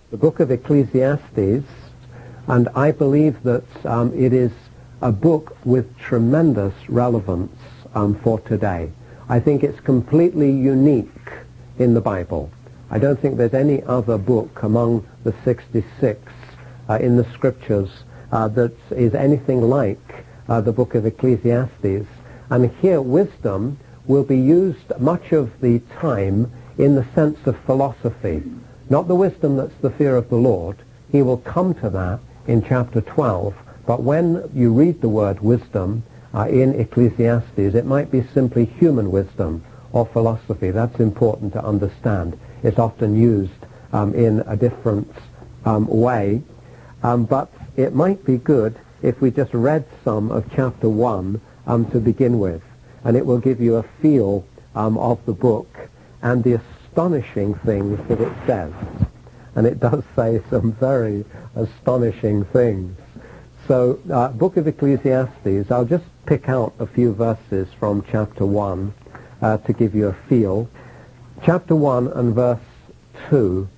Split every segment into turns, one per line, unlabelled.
the book of Ecclesiastes, and I believe that it is a book with tremendous relevance for today. I think it's completely unique in the Bible. I don't think there's any other book among the 66 in the Scriptures that is anything like the book of Ecclesiastes. And here wisdom will be used much of the time in the sense of philosophy. Not the wisdom that's the fear of the Lord. He will come to that in chapter 12. But when you read the word wisdom in Ecclesiastes, it might be simply human wisdom or philosophy. That's important to understand. It's often used in a different way. But it might be good if we just read some of chapter 1 to begin with. And it will give you a feel of the book and the astonishing things that it says. And it does say some very astonishing things. So, book of Ecclesiastes, I'll just pick out a few verses from chapter 1 to give you a feel. Chapter 1 and verse 2,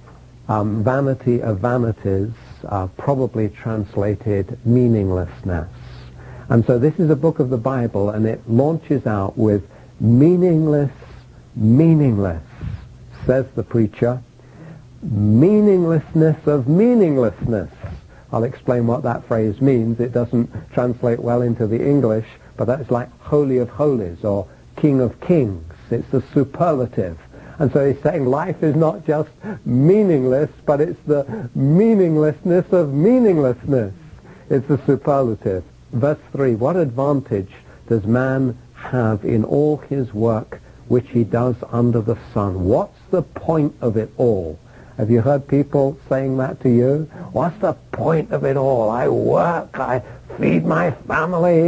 vanity of vanities, probably translated meaninglessness. And so this is a book of the Bible, and it launches out with meaningless, meaningless, says the preacher. Meaninglessness of meaninglessness. I'll explain what that phrase means. It doesn't translate well into the English, but that's like Holy of Holies or King of Kings. It's a superlative. And so he's saying life is not just meaningless, but it's the meaninglessness of meaninglessness. It's a superlative. Verse 3, what advantage does man have in all his work which he does under the sun? What's the point of it all? Have you heard people saying that to you? What's the point of it all? I work, I feed my family,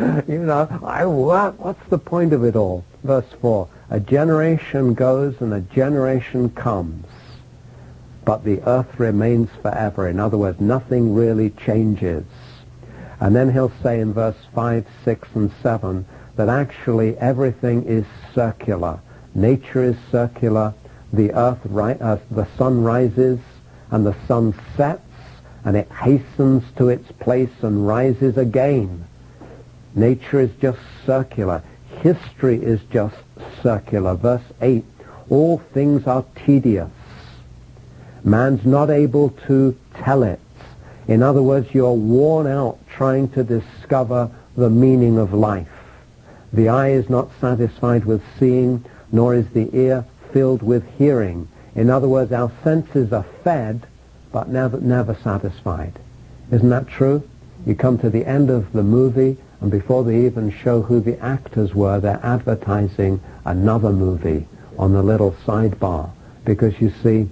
I work. What's the point of it all? Verse 4, a generation goes and a generation comes, but the earth remains forever. In other words, nothing really changes. And then he'll say in verse 5, 6, and 7 that actually everything is circular. Nature is circular. The sun rises and the sun sets, and it hastens to its place and rises again. Nature is just circular. History is just circular. Verse 8, all things are tedious. Man's not able to tell it. In other words, you're worn out trying to discover the meaning of life. The eye is not satisfied with seeing, nor is the ear filled with hearing. In other words, our senses are fed, but never satisfied. Isn't that true? You come to the end of the movie, and before they even show who the actors were, they're advertising another movie on the little sidebar. Because you see,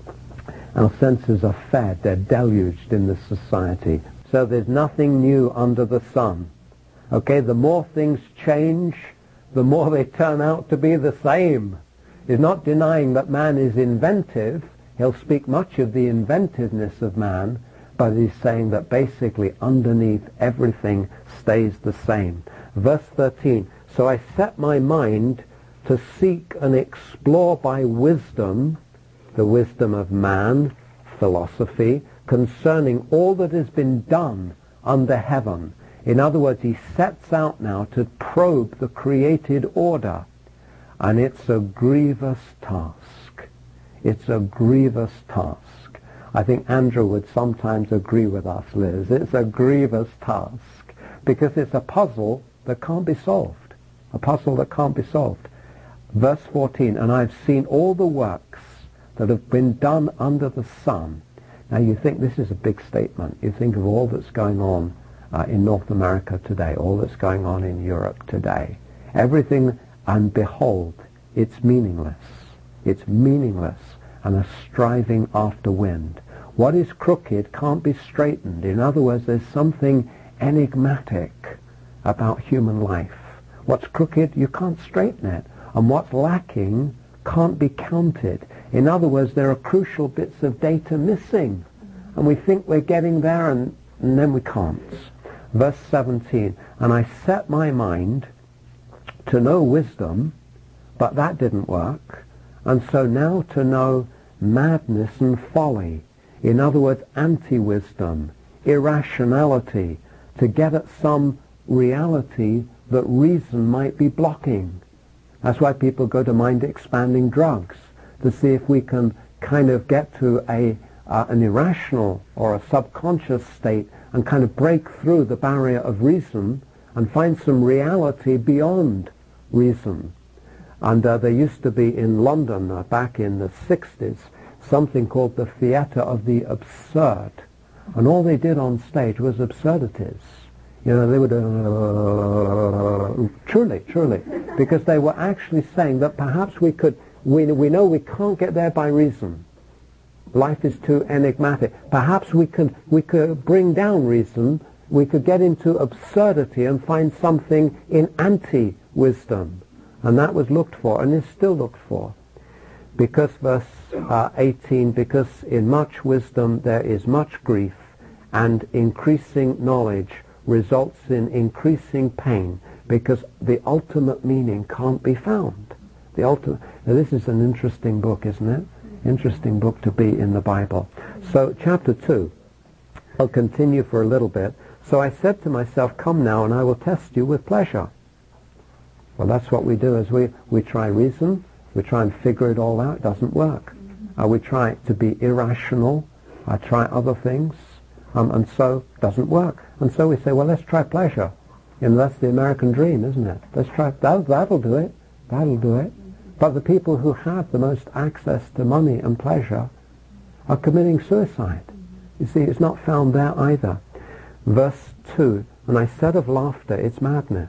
our senses are fed, they're deluged in this society. So there's nothing new under the sun. Okay, the more things change, the more they turn out to be the same. He's not denying that man is inventive. He'll speak much of the inventiveness of man, but he's saying that basically underneath everything stays the same. Verse 13, so I set my mind to seek and explore by wisdom, the wisdom of man, philosophy, concerning all that has been done under heaven. In other words, he sets out now to probe the created order. And it's a grievous task. It's a grievous task. I think Andrew would sometimes agree with us, Liz. It's a grievous task because it's a puzzle that can't be solved. A puzzle that can't be solved. Verse 14, and I've seen all the works that have been done under the sun. Now you think this is a big statement. You think of all that's going on in North America today, all that's going on in Europe today. Everything, and behold, it's meaningless. It's meaningless and a striving after wind. What is crooked can't be straightened. In other words, there's something enigmatic about human life. What's crooked, you can't straighten it. And what's lacking can't be counted. In other words, there are crucial bits of data missing. And we think we're getting there, and then we can't. Verse 17, and I set my mind to know wisdom, but that didn't work. And so now to know madness and folly. In other words, anti-wisdom, irrationality, to get at some reality that reason might be blocking. That's why people go to mind-expanding drugs, to see if we can kind of get to an irrational or a subconscious state and kind of break through the barrier of reason and find some reality beyond reason. And there used to be in London, back in the 60s, something called the Theatre of the Absurd. And all they did on stage was absurdities. You know, they would, truly, because they were actually saying that perhaps we know we can't get there by reason. Life is too enigmatic. Perhaps we could bring down reason, we could get into absurdity and find something in anti-wisdom. And that was looked for, and is still looked for. Because, verse 18, because in much wisdom there is much grief, and increasing knowledge results in increasing pain, because the ultimate meaning can't be found. Now, this is an interesting book, isn't it? Interesting book to be in the Bible. So, chapter 2, I'll continue for a little bit. So I said to myself, come now, and I will test you with pleasure. Well, that's what we do, is we try reason, we try and figure it all out. It doesn't work. We try to be irrational. I try other things, and so it doesn't work. And so we say, well, let's try pleasure. And that's the American dream, isn't it? Let's try, that'll do it. That'll do it. But the people who have the most access to money and pleasure are committing suicide. You see, it's not found there either. Verse 2, and I said of laughter, it's madness.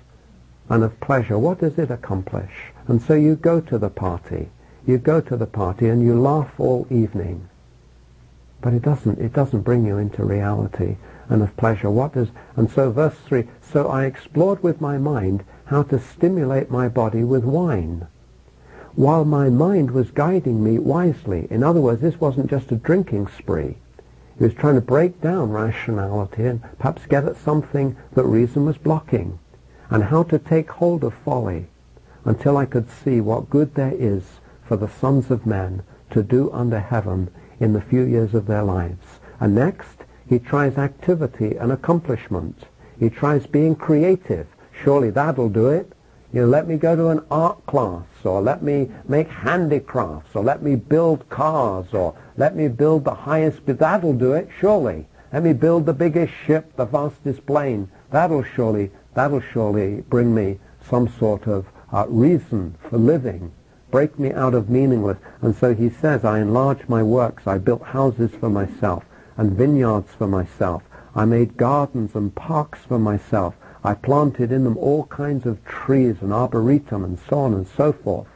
And of pleasure, what does it accomplish? And so you go to the party. You go to the party and you laugh all evening. But it doesn't bring you into reality. And of pleasure, and so verse 3, so I explored with my mind how to stimulate my body with wine, while my mind was guiding me wisely. In other words, this wasn't just a drinking spree. He was trying to break down rationality and perhaps get at something that reason was blocking, and how to take hold of folly, until I could see what good there is for the sons of men to do under heaven in the few years of their lives. And next, he tries activity and accomplishment. He tries being creative. Surely that'll do it. You know, let me go to an art class, or let me make handicrafts, or let me build cars, or let me build the highest, that'll do it, surely. Let me build the biggest ship, the fastest plane. That'll surely bring me some sort of reason for living, break me out of meaningless. And so he says, I enlarged my works, I built houses for myself, and vineyards for myself. I made gardens and parks for myself. I planted in them all kinds of trees and arboretum and so on and so forth.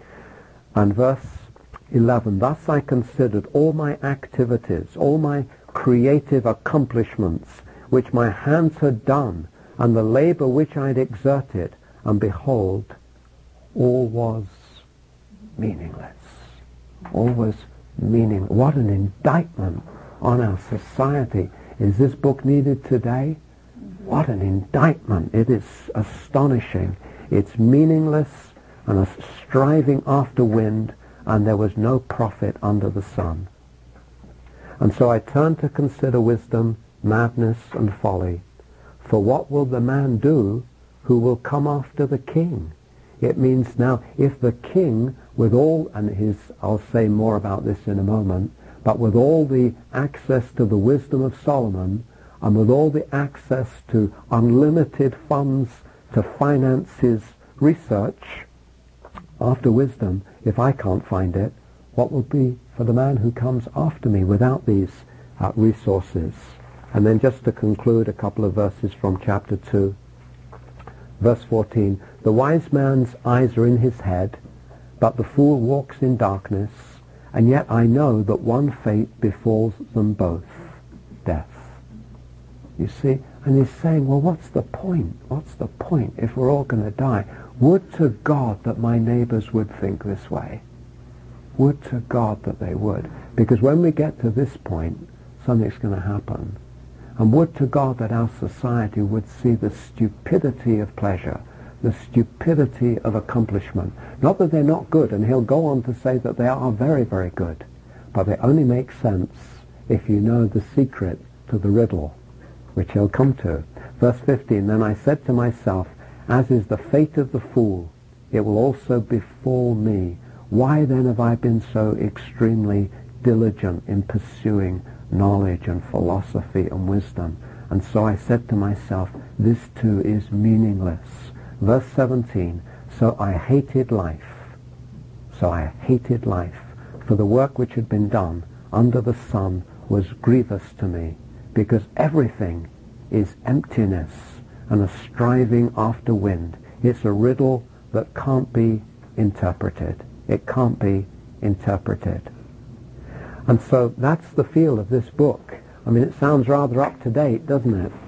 And verse 11, thus I considered all my activities, all my creative accomplishments, which my hands had done, and the labor which I had exerted, and behold, all was meaningless. All was meaningless. What an indictment on our society. Is this book needed today? What an indictment. It is astonishing. It's meaningless and a striving after wind, and there was no profit under the sun. And so I turned to consider wisdom, madness, and folly. For what will the man do who will come after the king? It means now, if the king, with all, and I'll say more about this in a moment, but with all the access to the wisdom of Solomon, and with all the access to unlimited funds to finance his research after wisdom, if I can't find it, what will be for the man who comes after me without these resources? And then just to conclude, a couple of verses from chapter 2. Verse 14, the wise man's eyes are in his head, but the fool walks in darkness, and yet I know that one fate befalls them both, death. You see, and he's saying, well, what's the point? What's the point if we're all going to die? Would to God that my neighbors would think this way. Would to God that they would. Because when we get to this point, something's going to happen. And would to God that our society would see the stupidity of pleasure, the stupidity of accomplishment. Not that they're not good, and he'll go on to say that they are very, very good, but they only make sense if you know the secret to the riddle, which he'll come to. Verse 15, then I said to myself, as is the fate of the fool, it will also befall me. Why then have I been so extremely diligent in pursuing knowledge and philosophy and wisdom? And so I said to myself, this too is meaningless. Verse 17, so I hated life. So I hated life, for the work which had been done under the sun was grievous to me, because everything is emptiness and a striving after wind. It's a riddle that can't be interpreted. It can't be interpreted. And so that's the feel of this book. I mean, it sounds rather up to date, doesn't it?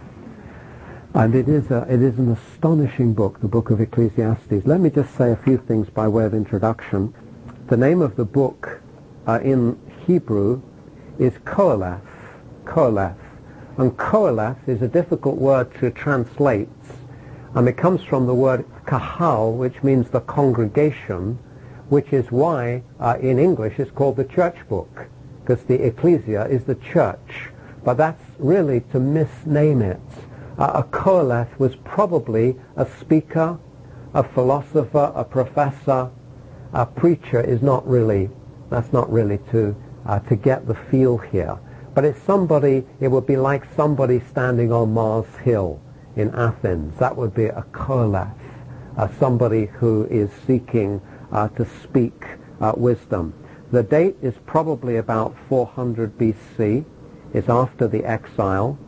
And it is an astonishing book, the book of Ecclesiastes. Let me just say a few things by way of introduction. The name of the book in Hebrew is Qoheleth. Qoheleth. And Qoheleth is a difficult word to translate. And it comes from the word kahal, which means the congregation, which is why in English it's called the church book, because the ecclesia is the church. But that's really to misname it. A Qoheleth was probably a speaker, a philosopher, a professor. A preacher is not really, that's not really to get the feel here. But it's somebody, it would be like somebody standing on Mars Hill in Athens. That would be a Qoheleth, somebody who is seeking to speak wisdom. The date is probably about 400 BC. It's after the exile.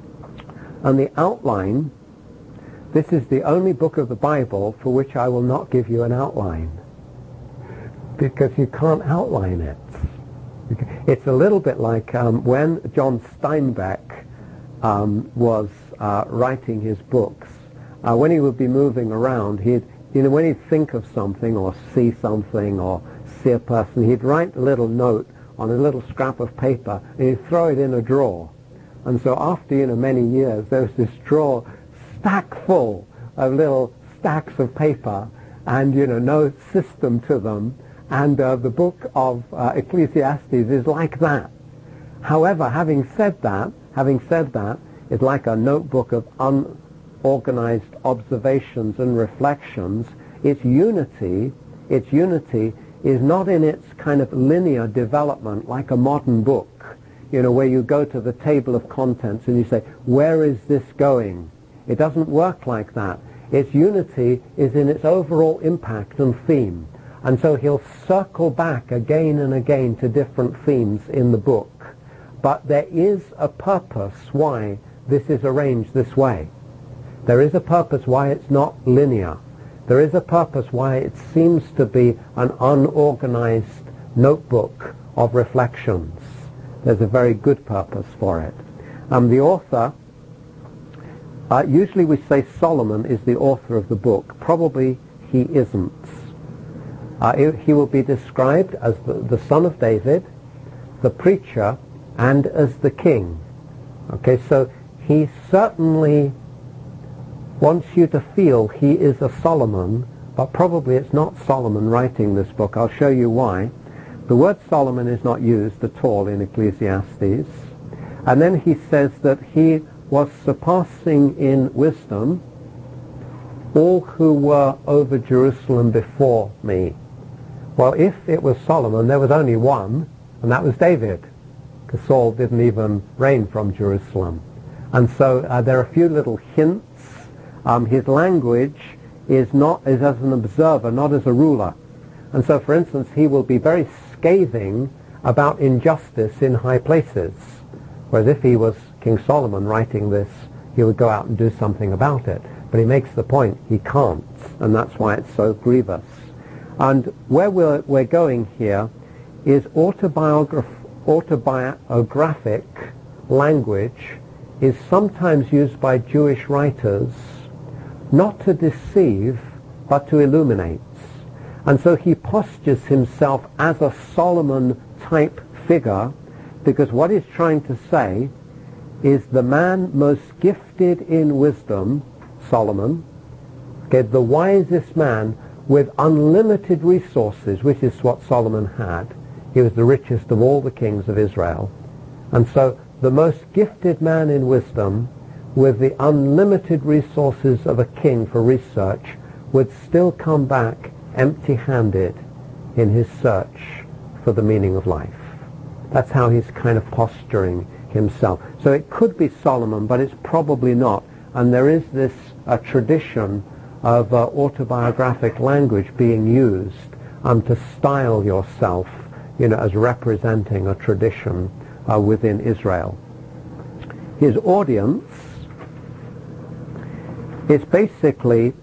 And the outline, this is the only book of the Bible for which I will not give you an outline, because you can't outline it. It's a little bit like when John Steinbeck was writing his books. When he would be moving around, when he'd think of something or see something or see a person, he'd write a little note on a little scrap of paper and he'd throw it in a drawer. And so after many years, there was this drawer stack full of little stacks of paper and no system to them. And the book of Ecclesiastes is like that. However, having said that, it's like a notebook of unorganized observations and reflections. Its unity is not in its kind of linear development like a modern book, where you go to the table of contents and you say, where is this going? It doesn't work like that. Its unity is in its overall impact and theme. And so he'll circle back again and again to different themes in the book. But there is a purpose why this is arranged this way. There is a purpose why it's not linear. There is a purpose why it seems to be an unorganized notebook of reflections. There's a very good purpose for it. The author, usually we say Solomon is the author of the book. Probably he isn't. He will be described as the son of David, the preacher, and as the king. Okay, so he certainly wants you to feel he is a Solomon, but probably it's not Solomon writing this book. I'll show you why. The word Solomon is not used at all in Ecclesiastes. And then he says that he was surpassing in wisdom all who were over Jerusalem before me. Well, if it was Solomon, there was only one, and that was David, because Saul didn't even reign from Jerusalem. And so there are a few little hints. His language is as an observer, not as a ruler. And so, for instance, he will be very scathing about injustice in high places. Whereas if he was King Solomon writing this, he would go out and do something about it. But he makes the point he can't, and that's why it's so grievous. And where we're going here is autobiographic language is sometimes used by Jewish writers not to deceive, but to illuminate. And so he postures himself as a Solomon-type figure, because what he's trying to say is the man most gifted in wisdom, Solomon, Okay, the wisest man with unlimited resources, which is what Solomon had. He was the richest of all the kings of Israel. And so the most gifted man in wisdom, with the unlimited resources of a king for research, would still come back empty-handed in his search for the meaning of life. That's how he's kind of posturing himself. So it could be Solomon, but it's probably not. And there is this tradition of autobiographic language being used to style yourself, as representing a tradition within Israel. His audience is basically,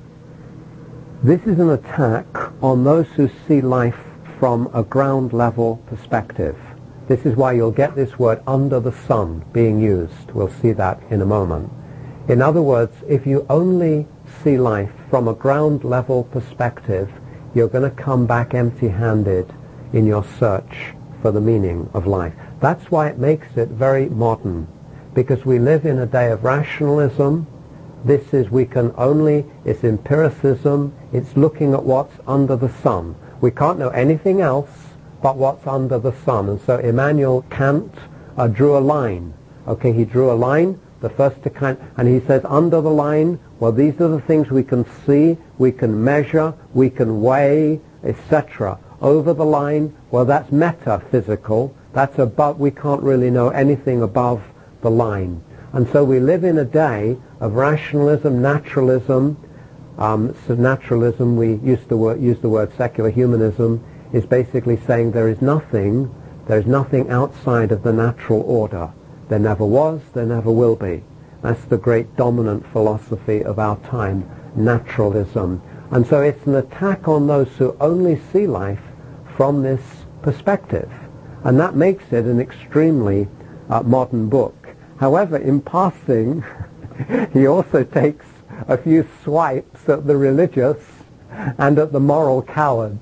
this is an attack on those who see life from a ground level perspective. This is why you'll get this word under the sun being used. We'll see that in a moment. In other words, if you only see life from a ground level perspective, you're going to come back empty-handed in your search for the meaning of life. That's why it makes it very modern, because we live in a day of rationalism. This is, it's empiricism, it's looking at what's under the sun. We can't know anything else but what's under the sun. And so Immanuel Kant drew a line. Okay, he drew a line, the first to Kant, and he says under the line, well, these are the things we can see, we can measure, we can weigh, etc. Over the line, well, that's metaphysical. That's above, we can't really know anything above the line. And so we live in a day of rationalism, naturalism. So naturalism, we use the word secular humanism, is basically saying there is nothing outside of the natural order. There never was, there never will be. That's the great dominant philosophy of our time, naturalism. And so it's an attack on those who only see life from this perspective. And that makes it an extremely modern book. However, in passing, he also takes a few swipes at the religious and at the moral cowards.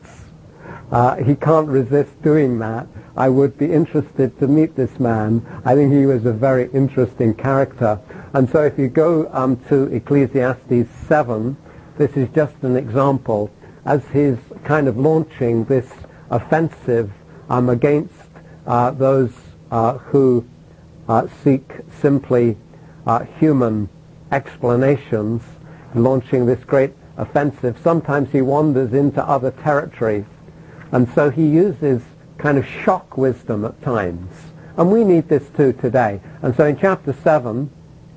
He can't resist doing that. I would be interested to meet this man. I think he was a very interesting character. And so if you go to Ecclesiastes 7, this is just an example, as he's kind of launching this offensive against those who seek simply human explanations, launching this great offensive. Sometimes he wanders into other territory, and so he uses kind of shock wisdom at times. And we need this too today. And so in chapter 7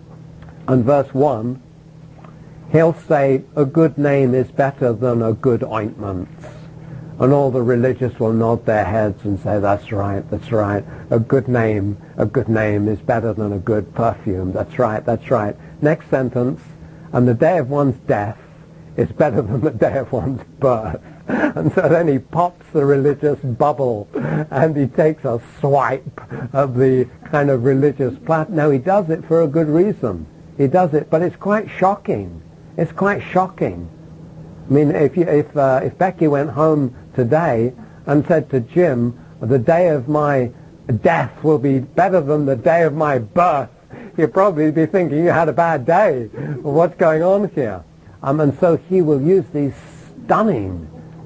and verse 1, he'll say, a good name is better than a good ointment. And all the religious will nod their heads and say, that's right, that's right. A good name is better than a good perfume. That's right, that's right. Next sentence, and the day of one's death is better than the day of one's birth. And so then he pops the religious bubble and he takes a swipe of the kind of religious plat. Now he does it for a good reason. He does it, but it's quite shocking. It's quite shocking. I mean, if Becky went home today and said to Jim, the day of my death will be better than the day of my birth, he'd probably be thinking, you had a bad day. What's going on here? And so he will use these stunning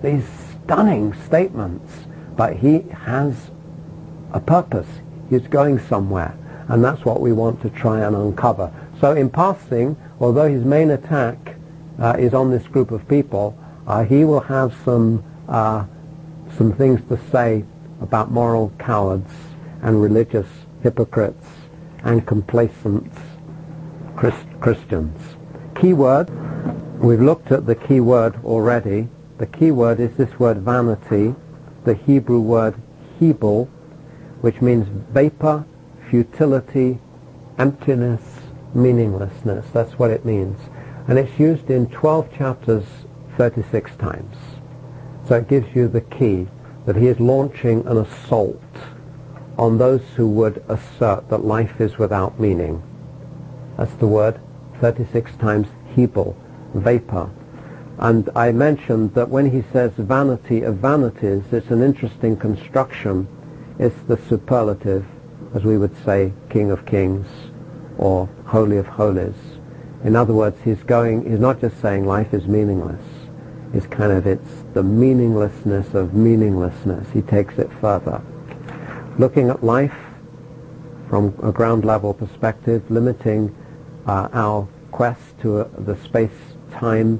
statements, but he has a purpose. He's going somewhere, and that's what we want to try and uncover. So in passing, although his main attack is on this group of people, he will have some things to say about moral cowards and religious hypocrites and complacent Christians. Keyword, we've looked at the key word already. The key word is this word vanity, the Hebrew word hebel, which means vapor, futility, emptiness, meaninglessness. That's what it means. And it's used in 12 chapters 36 times. So it gives you the key that he is launching an assault on those who would assert that life is without meaning. That's the word, 36 times, hebel, vapor. And I mentioned that when he says vanity of vanities, it's an interesting construction. It's the superlative, as we would say, King of Kings or Holy of Holies. In other words, he's not just saying life is meaningless. It's the meaninglessness of meaninglessness. He takes it further. Looking at life from a ground level perspective, limiting our quest to the space-time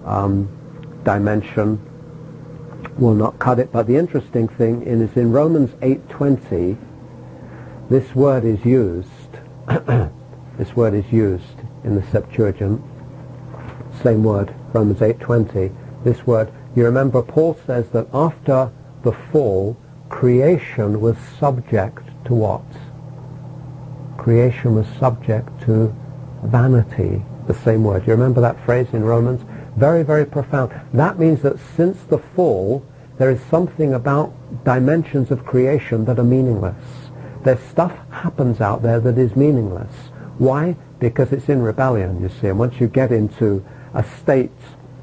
dimension will not cut it. But the interesting thing is in Romans 8:20, this word is used. This word is used in the Septuagint. Same word, Romans 8:20. This word, you remember Paul says that after the fall, creation was subject to what? Creation was subject to vanity. The same word. You remember that phrase in Romans? Very, very profound. That means that since the fall, there is something about dimensions of creation that are meaningless. There's stuff happens out there that is meaningless. Why? Because it's in rebellion, you see. And once you get into a state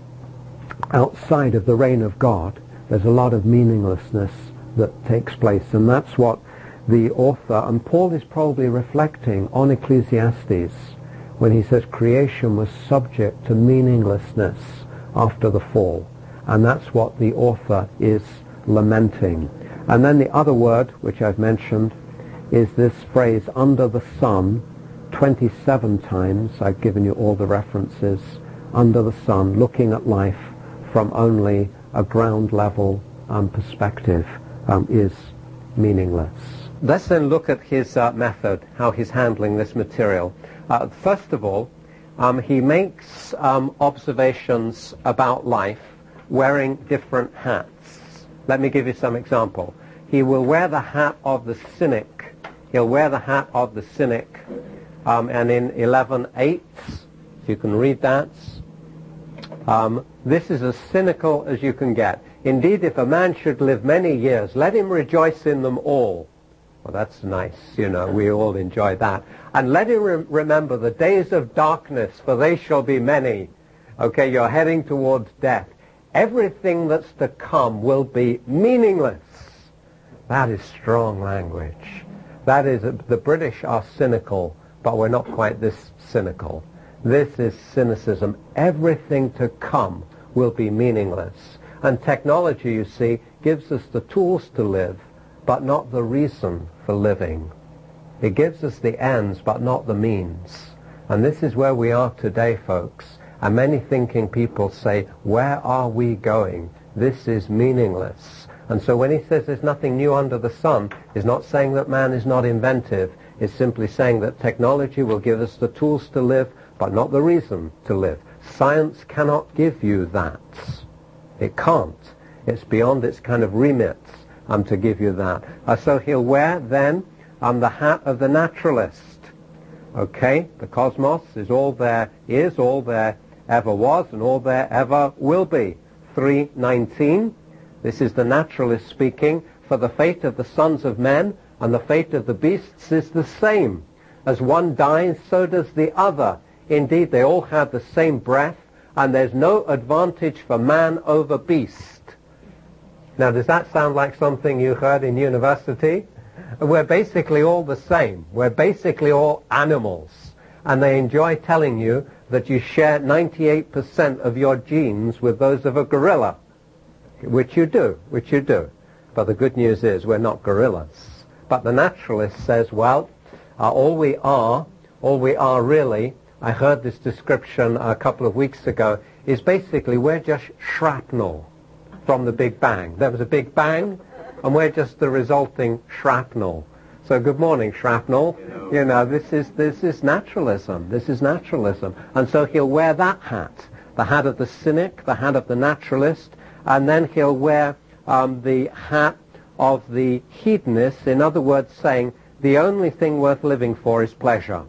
outside of the reign of God, there's a lot of meaninglessness that takes place. And that's what the author, and Paul is probably reflecting on Ecclesiastes when he says creation was subject to meaninglessness after the fall. And that's what the author is lamenting. And then the other word, which I've mentioned, is this phrase, under the sun, 27 times. I've given you all the references. Under the sun, looking at life from only a ground level perspective is meaningless. Let's then look at his method, how he's handling this material. First of all, he makes observations about life wearing different hats. Let me give you some example. He will wear the hat of the cynic. He'll wear the hat of the cynic. And in 11:8, if you can read that, this is as cynical as you can get. Indeed, if a man should live many years, let him rejoice in them all. Well, that's nice, we all enjoy that. And let him remember the days of darkness, for they shall be many. Okay, you're heading towards death. Everything that's to come will be meaningless. That is strong language. That is, the British are cynical, but we're not quite this cynical. This is cynicism. Everything to come will be meaningless. And technology, you see, gives us the tools to live, but not the reason for living. It gives us the ends, but not the means. And this is where we are today, folks. And many thinking people say, where are we going? This is meaningless. And so when he says there's nothing new under the sun, he's not saying that man is not inventive. It's simply saying that technology will give us the tools to live, but not the reason to live. Science cannot give you that. It can't. It's beyond its kind of remit to give you that. So he'll wear then the hat of the naturalist. Okay, the cosmos is all there is, all there ever was, and all there ever will be. 3:19, this is the naturalist speaking. For the fate of the sons of men and the fate of the beasts is the same. As one dies, so does the other. Indeed, they all have the same breath, and there's no advantage for man over beast. Now, does that sound like something you heard in university? We're basically all the same. We're basically all animals. And they enjoy telling you that you share 98% of your genes with those of a gorilla, which you do. But the good news is we're not gorillas. But the naturalist says, well, all we are really, I heard this description a couple of weeks ago, is basically we're just shrapnel from the Big Bang. There was a Big Bang, and we're just the resulting shrapnel. So good morning, shrapnel. This is naturalism. This is naturalism. And so he'll wear that hat, the hat of the cynic, the hat of the naturalist, and then he'll wear the hat of the hedonist, in other words saying the only thing worth living for is pleasure.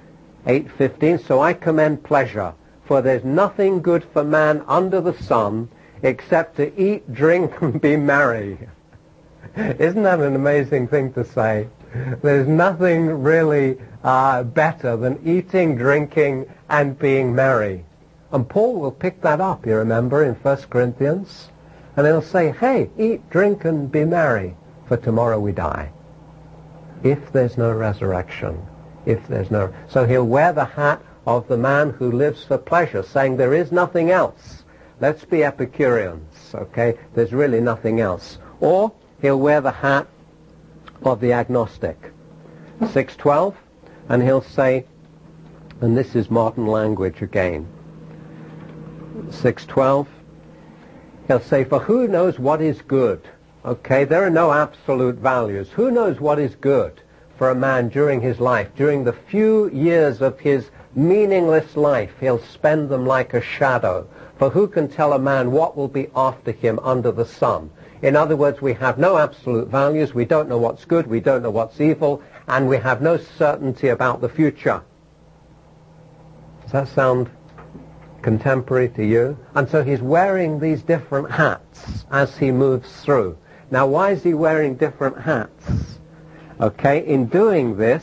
8:15, so I commend pleasure, for there's nothing good for man under the sun except to eat, drink, and be merry. Isn't that an amazing thing to say? There's nothing really better than eating, drinking, and being merry. And Paul will pick that up, you remember, in 1 Corinthians. And he'll say, hey, eat, drink, and be merry, for tomorrow we die. If there's no resurrection. So he'll wear the hat of the man who lives for pleasure, saying there is nothing else. Let's be Epicureans, okay? There's really nothing else. Or he'll wear the hat of the agnostic. 6:12, and he'll say, and this is modern language again, 6:12, he'll say, for who knows what is good? Okay, there are no absolute values. Who knows what is good for a man during his life? During the few years of his meaningless life, he'll spend them like a shadow. For who can tell a man what will be after him under the sun? In other words, we have no absolute values, we don't know what's good, we don't know what's evil, and we have no certainty about the future. Does that sound contemporary to you? And so he's wearing these different hats as he moves through. Now, why is he wearing different hats? Okay, in doing this,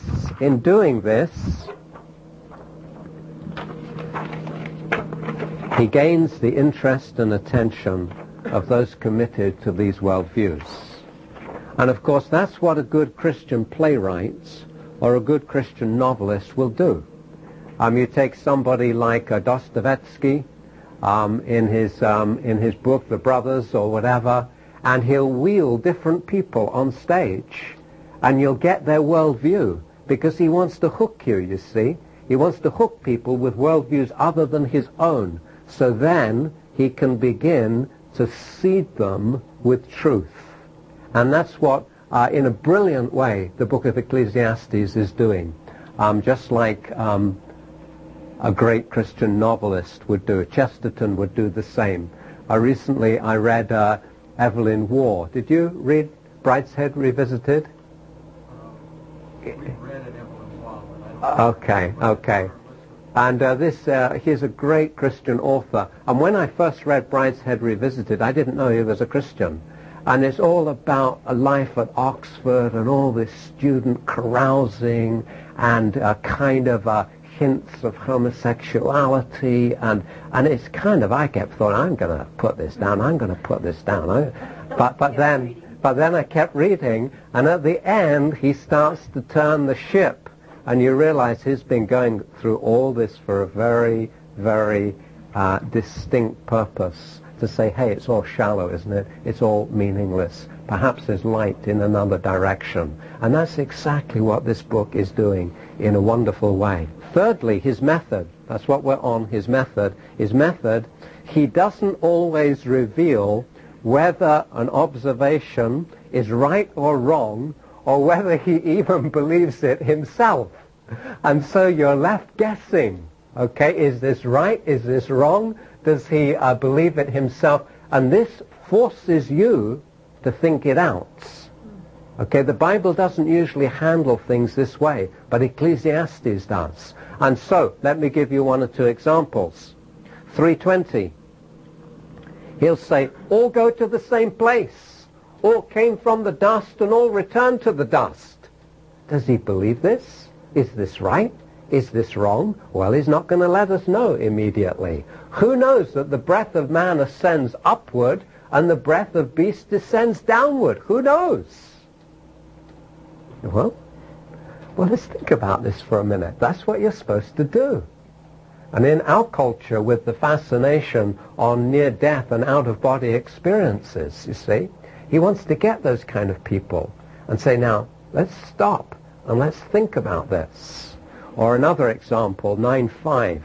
he gains the interest and attention of those committed to these worldviews. And of course, that's what a good Christian playwright or a good Christian novelist will do. You take somebody like Dostoevsky in his book, The Brothers or whatever, and he'll wheel different people on stage, and you'll get their worldview, because he wants to hook you, you see. He wants to hook people with worldviews other than his own, so then he can begin to seed them with truth. And that's what, in a brilliant way, the book of Ecclesiastes is doing, just like a great Christian novelist would do. Chesterton would do the same. Recently I read Evelyn Waugh. Did you read Brideshead Revisited?
We read it, Evelyn Waugh.
Okay. And he's a great Christian author. And when I first read Brideshead Revisited, I didn't know he was a Christian. And it's all about a life at Oxford and all this student carousing and kind of hints of homosexuality. And it's kind of, I kept thought, I'm going to put this down. But then I kept reading, and at the end he starts to turn the ship. And you realize he's been going through all this for a very, very distinct purpose. To say, hey, it's all shallow, isn't it? It's all meaningless. Perhaps there's light in another direction. And that's exactly what this book is doing in a wonderful way. Thirdly, his method. That's what we're on, his method. His method, he doesn't always reveal whether an observation is right or wrong, or whether he even believes it himself. And so you're left guessing. Okay, is this right? Is this wrong? Does he believe it himself? And this forces you to think it out. Okay, the Bible doesn't usually handle things this way, but Ecclesiastes does. And so, let me give you one or two examples. 3:20. He'll say, all go to the same place. All came from the dust and all return to the dust. Does he believe this? Is this right? Is this wrong? Well, he's not going to let us know immediately. Who knows that the breath of man ascends upward and the breath of beast descends downward? Who knows? Well, let's think about this for a minute. That's what you're supposed to do. And in our culture, with the fascination on near-death and out-of-body experiences, you see, he wants to get those kind of people and say, now, let's stop and let's think about this. Or another example, 9:5.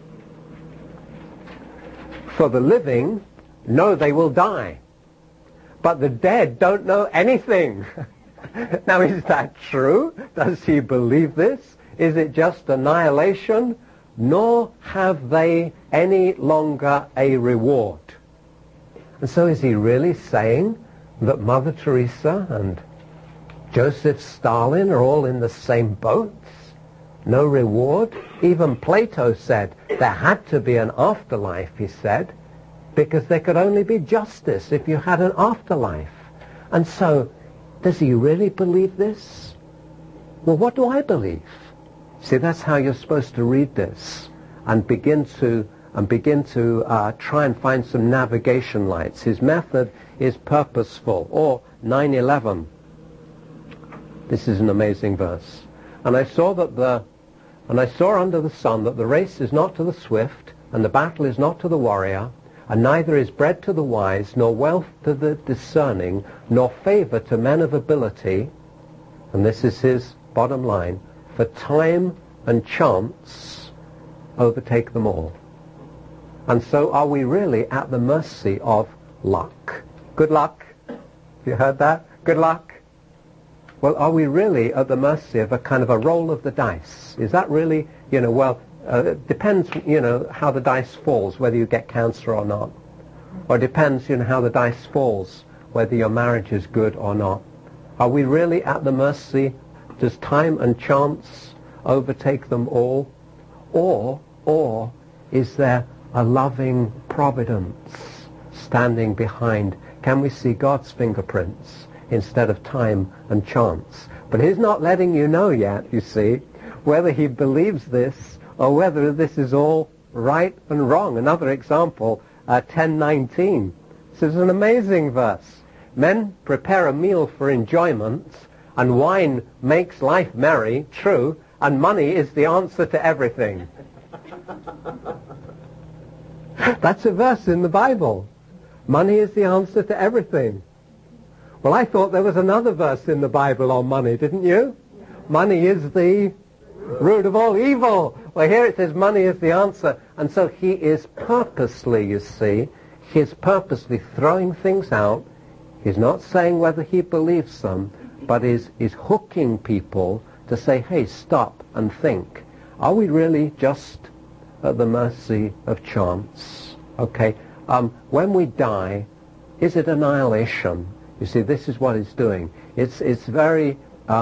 For the living know they will die, but the dead don't know anything. Now, is that true? Does he believe this? Is it just annihilation? Nor have they any longer a reward. And so is he really saying that Mother Teresa and Joseph Stalin are all in the same boat? No reward? Even Plato said there had to be an afterlife, he said, because there could only be justice if you had an afterlife. And so, does he really believe this? Well, what do I believe? See, that's how you're supposed to read this and begin to try and find some navigation lights. His method is purposeful. Or 9:11. This is an amazing verse. And I saw that
And I saw under the sun that the race is not to the swift, and the battle is not to the warrior, and neither is bread to the wise, nor wealth to the discerning, nor favor to men of ability, and this is his bottom line, for time and chance overtake them all. And so are we really at the mercy of luck? Good luck. Have you heard that? Good luck. Well, are we really at the mercy of a kind of a roll of the dice? Is that really, it depends, how the dice falls, whether you get cancer or not. Or it depends, how the dice falls, whether your marriage is good or not. Are we really at the mercy? Does time and chance overtake them all? Or is there a loving providence standing behind? Can we see God's fingerprints instead of time and chance? But he's not letting you know yet, you see, whether he believes this or whether this is all right and wrong. Another example, 10:19. This is an amazing verse. Men prepare a meal for enjoyment, and wine makes life merry, true, and money is the answer to everything. That's a verse in the Bible. Money is the answer to everything. Well, I thought there was another verse in the Bible on money, didn't you? Money is the root of all evil. Well, here it says money is the answer. And so he is purposely, you see, he's purposely throwing things out. He's not saying whether he believes them, but is hooking people to say, hey, stop and think. Are we really just at the mercy of chance? Okay. When we die, is it annihilation? You see, this is what he's doing. It's very,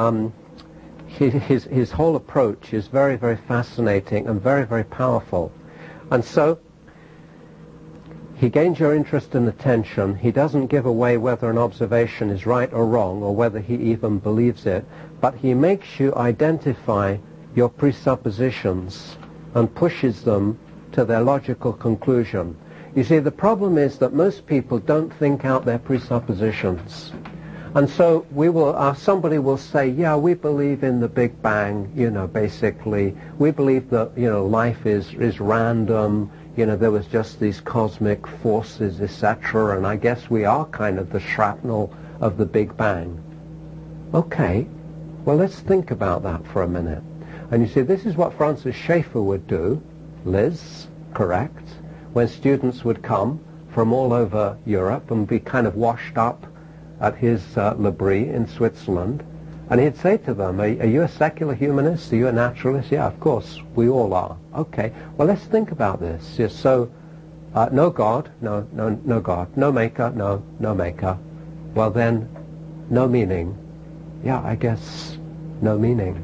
his whole approach is very, very fascinating and very, very powerful. And so, he gains your interest and attention. He doesn't give away whether an observation is right or wrong, or whether he even believes it, but he makes you identify your presuppositions and pushes them to their logical conclusion. You see, the problem is that most people don't think out their presuppositions. And so somebody will say, yeah, we believe in the Big Bang, basically. We believe that, life is random, there was just these cosmic forces, etc., and I guess we are kind of the shrapnel of the Big Bang. Okay, well, let's think about that for a minute. And you see, this is what Francis Schaeffer would do, Liz, correct? When students would come from all over Europe and be kind of washed up at his L'Abri in Switzerland, and he'd say to them, are you a secular humanist? Are you a naturalist? Yeah, of course, we all are. Okay, well, let's think about this. Yeah, so, no God, no God. No maker, no maker. Well then, no meaning. Yeah, I guess no meaning.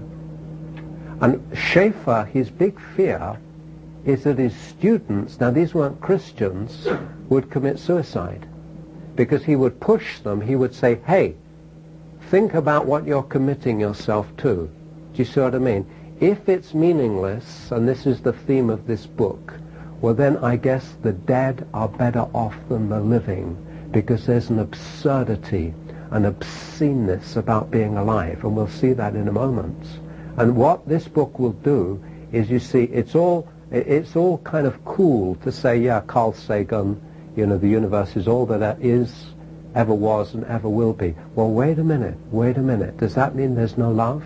And Schaeffer, his big fear is that his students, now these weren't Christians, would commit suicide. Because he would push them, he would say, hey, think about what you're committing yourself to. Do you see what I mean? If it's meaningless, and this is the theme of this book, well then I guess the dead are better off than the living, because there's an absurdity, an obsceneness about being alive, and we'll see that in a moment. And what this book will do is, you see, it's all kind of cool to say, yeah, Carl Sagan, the universe is all that is, ever was, and ever will be. Well, wait a minute. Does that mean there's no love?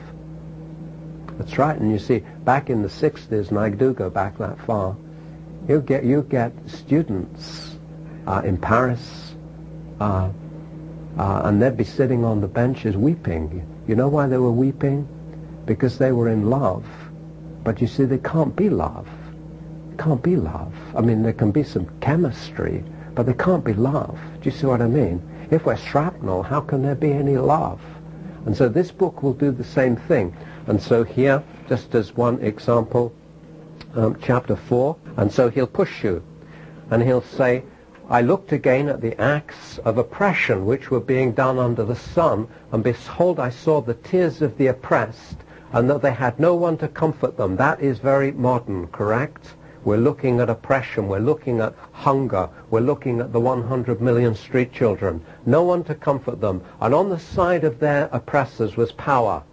That's right. And you see, back in the 60s, and I do go back that far, you get students in Paris, and they'd be sitting on the benches weeping. You know why they were weeping? Because they were in love. But you see, there can't be love. Can't be love. I mean, there can be some chemistry, but there can't be love. Do you see what I mean? If we're shrapnel, how can there be any love? And so this book will do the same thing. And so here, just as one example, chapter 4, and so he'll push you, and he'll say, I looked again at the acts of oppression which were being done under the sun, and behold, I saw the tears of the oppressed, and that they had no one to comfort them. That is very modern, correct? We're looking at oppression, we're looking at hunger, we're looking at the 100 million street children. No one to comfort them. And on the side of their oppressors was power.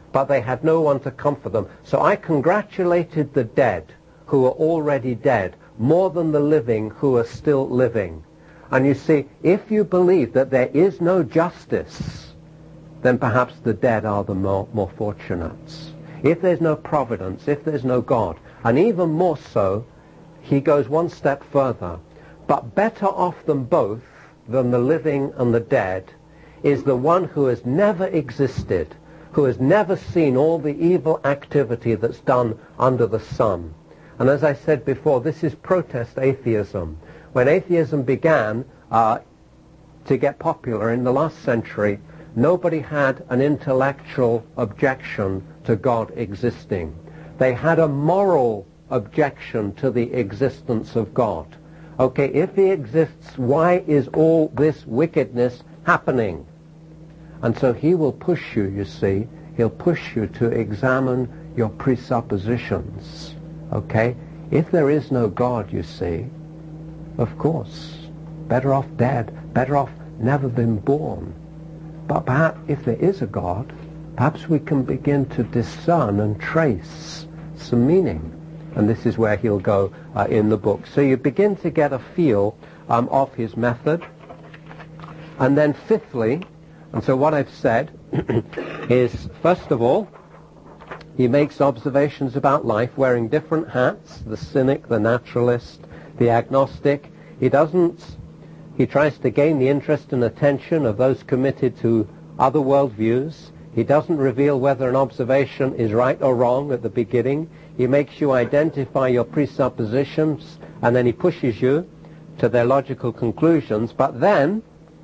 but they had no one to comfort them. So I congratulated the dead who are already dead more than the living who are still living. And you see, if you believe that there is no justice, then perhaps the dead are the more fortunate. If there's no providence, if there's no God, and even more so, he goes one step further. But better off than both, than the living and the dead, is the one who has never existed, who has never seen all the evil activity that's done under the sun. And as I said before, this is protest atheism. When atheism began to get popular in the last century, nobody had an intellectual objection to God existing. They had a moral objection to the existence of God. Okay, if he exists, why is all this wickedness happening? And so he will push you, you see, he'll push you to examine your presuppositions. Okay? If there is no God, you see, of course, better off dead, better off never been born. But perhaps if there is a God, perhaps we can begin to discern and trace some meaning. And this is where he'll go in the book. So you begin to get a feel of his method. And then fifthly, and so what I've said is, first of all, he makes observations about life wearing different hats, the cynic, the naturalist, the agnostic. He tries to gain the interest and attention of those committed to other worldviews. He doesn't reveal whether an observation is right or wrong at the beginning. He makes you identify your presuppositions, and then he pushes you to their logical conclusions. But then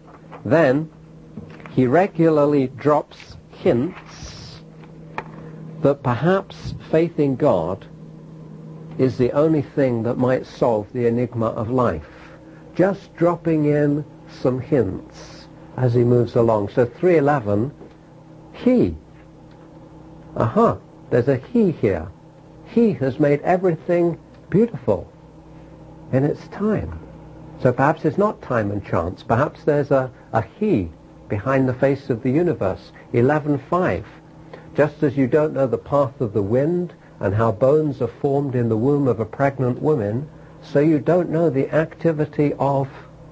he regularly drops hints that perhaps faith in God is the only thing that might solve the enigma of life. Just dropping in some hints as he moves along. So 3:11, he. There's a he here. He has made everything beautiful in its time. So perhaps it's not time and chance. Perhaps there's a he behind the face of the universe. 11:5. Just as you don't know the path of the wind and how bones are formed in the womb of a pregnant woman, so you don't know the activity of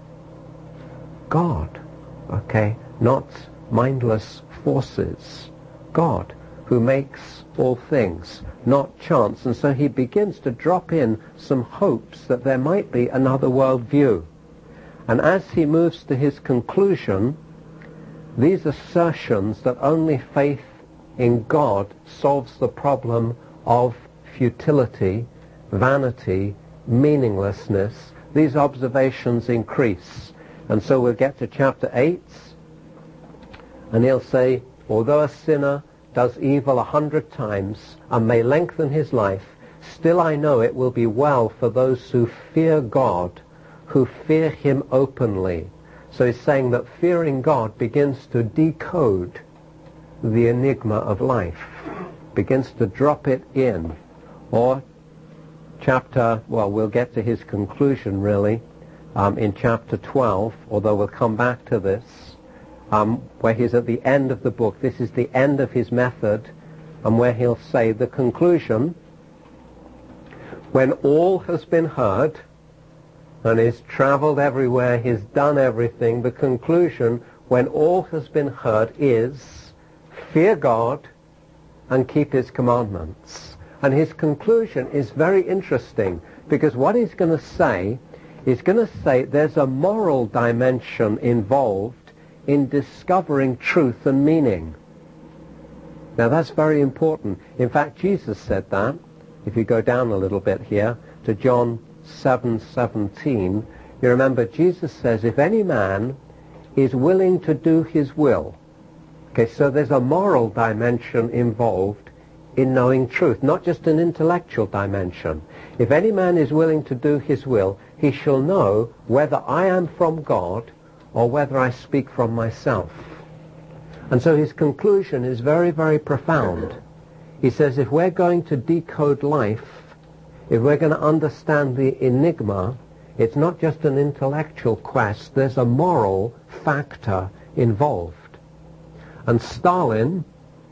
God. Okay? Not mindless forces. God, who makes all things, not chance. And so he begins to drop in some hopes that there might be another worldview. And as he moves to his conclusion, these assertions that only faith in God solves the problem of futility, vanity, meaninglessness, these observations increase. And so we'll get to chapter 8, and he'll say, although a sinner does evil 100 times and may lengthen his life, still I know it will be well for those who fear God, who fear him openly. So he's saying that fearing God begins to decode the enigma of life, begins to drop it in. Or we'll get to his conclusion really in chapter 12, although we'll come back to this, where he's at the end of the book. This is the end of his method, and where he'll say the conclusion, when all has been heard, and he's traveled everywhere, he's done everything, the conclusion, when all has been heard, is fear God and keep his commandments. And his conclusion is very interesting, because what he's going to say there's a moral dimension involved in discovering truth and meaning. Now that's very important. In fact, Jesus said that. If you go down a little bit here to John 7:17, you remember Jesus says, if any man is willing to do his will. Okay, so there's a moral dimension involved in knowing truth, not just an intellectual dimension. If any man is willing to do his will, he shall know whether I am from God or whether I speak from myself. And so his conclusion is very, very profound. He says if we're going to decode life, if we're going to understand the enigma, it's not just an intellectual quest, there's a moral factor involved. And Stalin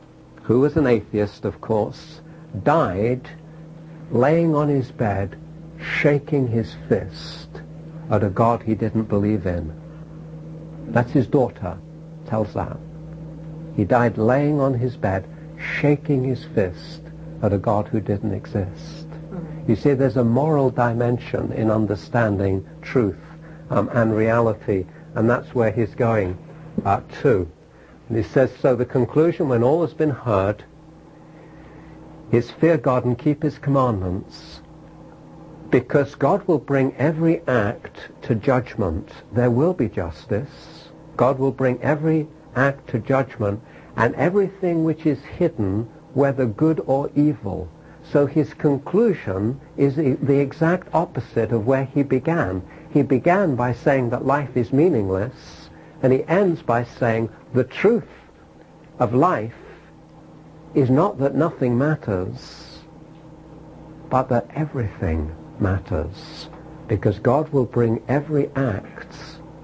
who was an atheist, of course, died laying on his bed, shaking his fist at a God he didn't believe in. That's his daughter, tells that. He died laying on his bed, shaking his fist at a God who didn't exist. You see, there's a moral dimension in understanding truth and reality, and that's where he's going to. And he says, so the conclusion, when all has been heard, is fear God and keep his commandments, because God will bring every act to judgment. There will be justice. God will bring every act to judgment, and everything which is hidden, whether good or evil. So his conclusion is the exact opposite of where he began. He began by saying that life is meaningless, and he ends by saying the truth of life is not that nothing matters, but that everything matters, because God will bring every act,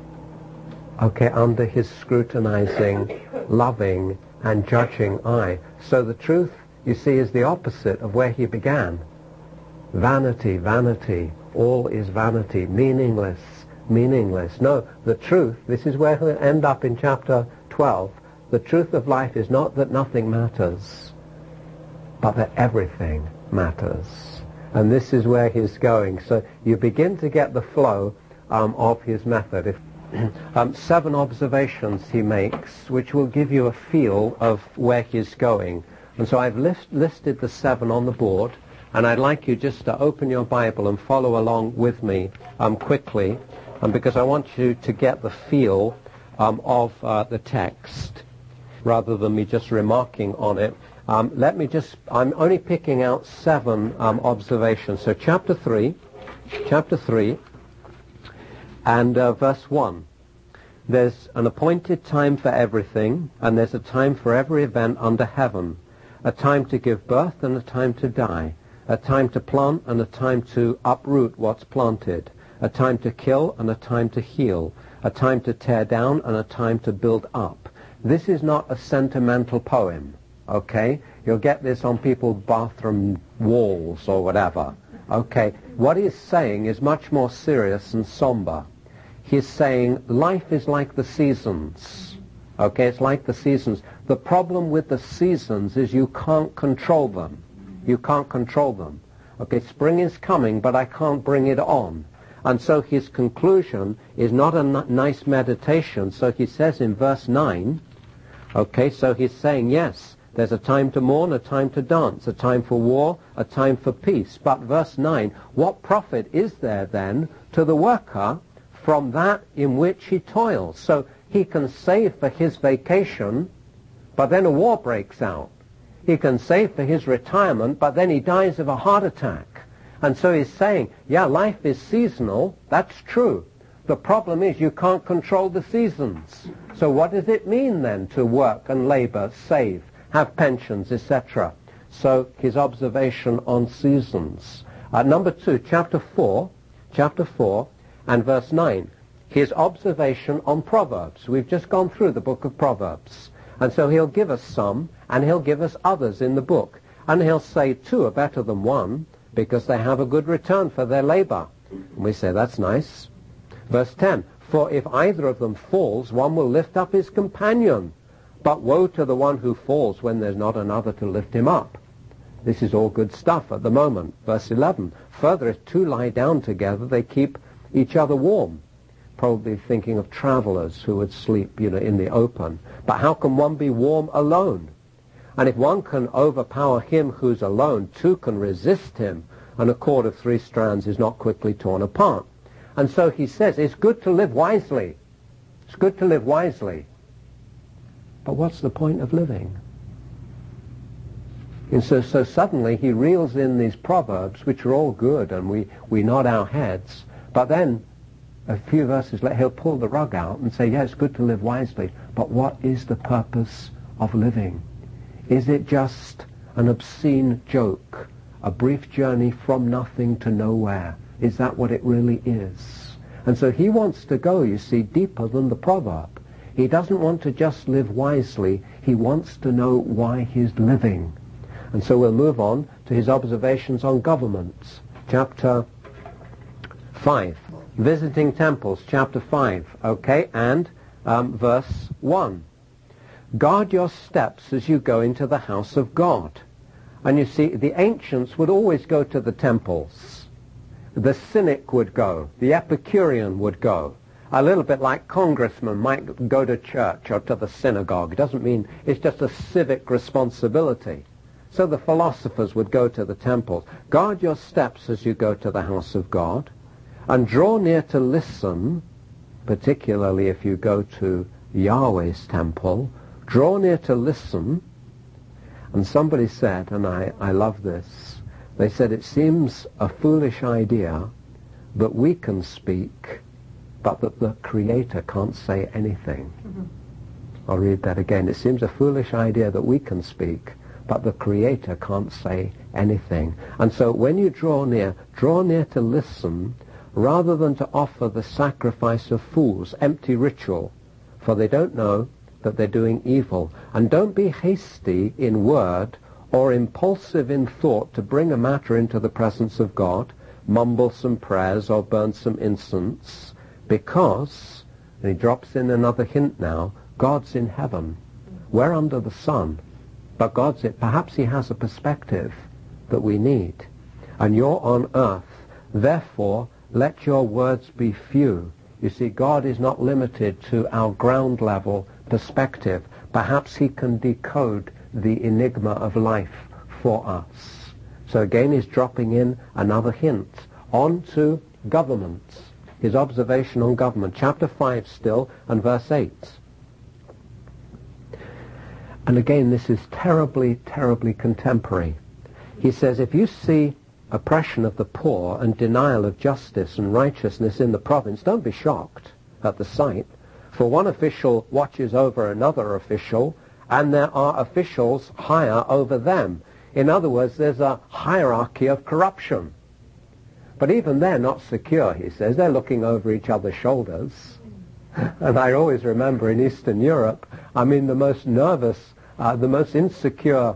under his scrutinizing, loving, and judging eye. So the truth, you see, is the opposite of where he began. Vanity, vanity, all is vanity, meaningless, meaningless. No, the truth, this is where he'll end up in chapter 12, the truth of life is not that nothing matters, but that everything matters. And this is where he's going. So you begin to get the flow of his method. 7 observations he makes, which will give you a feel of where he's going. And so I've listed the 7 on the board, and I'd like you just to open your Bible and follow along with me quickly, because I want you to get the feel of the text, rather than me just remarking on it. I'm only picking out 7 observations. So chapter 3, and verse 1. There's an appointed time for everything, and there's a time for every event under heaven. A time to give birth and a time to die. A time to plant and a time to uproot what's planted. A time to kill and a time to heal. A time to tear down and a time to build up. This is not a sentimental poem, okay? You'll get this on people's bathroom walls or whatever, okay? What he's saying is much more serious and somber. He's saying life is like the seasons, okay? It's like the seasons. The problem with the seasons is you can't control them. You can't control them. Okay, spring is coming, but I can't bring it on. And so his conclusion is not a nice meditation. So he says in verse 9, okay, so he's saying, yes, there's a time to mourn, a time to dance, a time for war, a time for peace. But verse 9, what profit is there then to the worker from that in which he toils? So he can save for his vacation, but then a war breaks out. He can save for his retirement, but then he dies of a heart attack. And so he's saying, yeah, life is seasonal, that's true. The problem is you can't control the seasons. So what does it mean then to work and labor, save, have pensions, etc.? So his observation on seasons. Number 2, chapter 4, and verse 9. His observation on Proverbs. We've just gone through the book of Proverbs. And so he'll give us some, and he'll give us others in the book. And he'll say 2 are better than 1, because they have a good return for their labor. And we say, that's nice. Verse 10, for if either of them falls, one will lift up his companion. But woe to the one who falls when there's not another to lift him up. This is all good stuff at the moment. Verse 11, further, if 2 lie down together, they keep each other warm. Probably thinking of travelers who would sleep, in the open. But how can one be warm alone? And if one can overpower him who's alone, 2 can resist him, and a cord of 3 strands is not quickly torn apart. And so he says, it's good to live wisely. It's good to live wisely. But what's the point of living? And so suddenly he reels in these proverbs, which are all good, and we nod our heads. But then, a few verses later, he'll pull the rug out and say, yeah, it's good to live wisely, but what is the purpose of living? Is it just an obscene joke, a brief journey from nothing to nowhere? Is that what it really is? And so he wants to go, you see, deeper than the proverb. He doesn't want to just live wisely. He wants to know why he's living. And so we'll move on to his observations on governments. Chapter 5. Visiting temples, chapter 5. Okay, and verse 1. Guard your steps as you go into the house of God. And you see, the ancients would always go to the temples. The cynic would go. The Epicurean would go. A little bit like congressmen might go to church or to the synagogue. It doesn't mean it's just a civic responsibility. So the philosophers would go to the temples. Guard your steps as you go to the house of God, and draw near to listen, particularly if you go to Yahweh's temple. Draw near to listen. And somebody said, and I love this, they said, it seems a foolish idea that we can speak, but that the Creator can't say anything. I'll read that again. It seems a foolish idea that we can speak, but the Creator can't say anything. And so when you draw near to listen, rather than to offer the sacrifice of fools, empty ritual, for they don't know that they're doing evil. And don't be hasty in word or impulsive in thought to bring a matter into the presence of God, mumble some prayers or burn some incense, because, and he drops in another hint now, God's in heaven. We're under the sun, but God's it. Perhaps he has a perspective that we need. And you're on earth. Therefore, let your words be few. You see, God is not limited to our ground level perspective. Perhaps he can decode the enigma of life for us. So again, he's dropping in another hint. On to governments. His observation on government. Chapter 5 still, and verse 8. And again, this is terribly, terribly contemporary. He says, if you see oppression of the poor and denial of justice and righteousness in the province, don't be shocked at the sight. For one official watches over another official, and there are officials higher over them. In other words, there's a hierarchy of corruption. But even they're not secure, he says. They're looking over each other's shoulders. And I always remember in Eastern Europe, I mean, the most nervous, the most insecure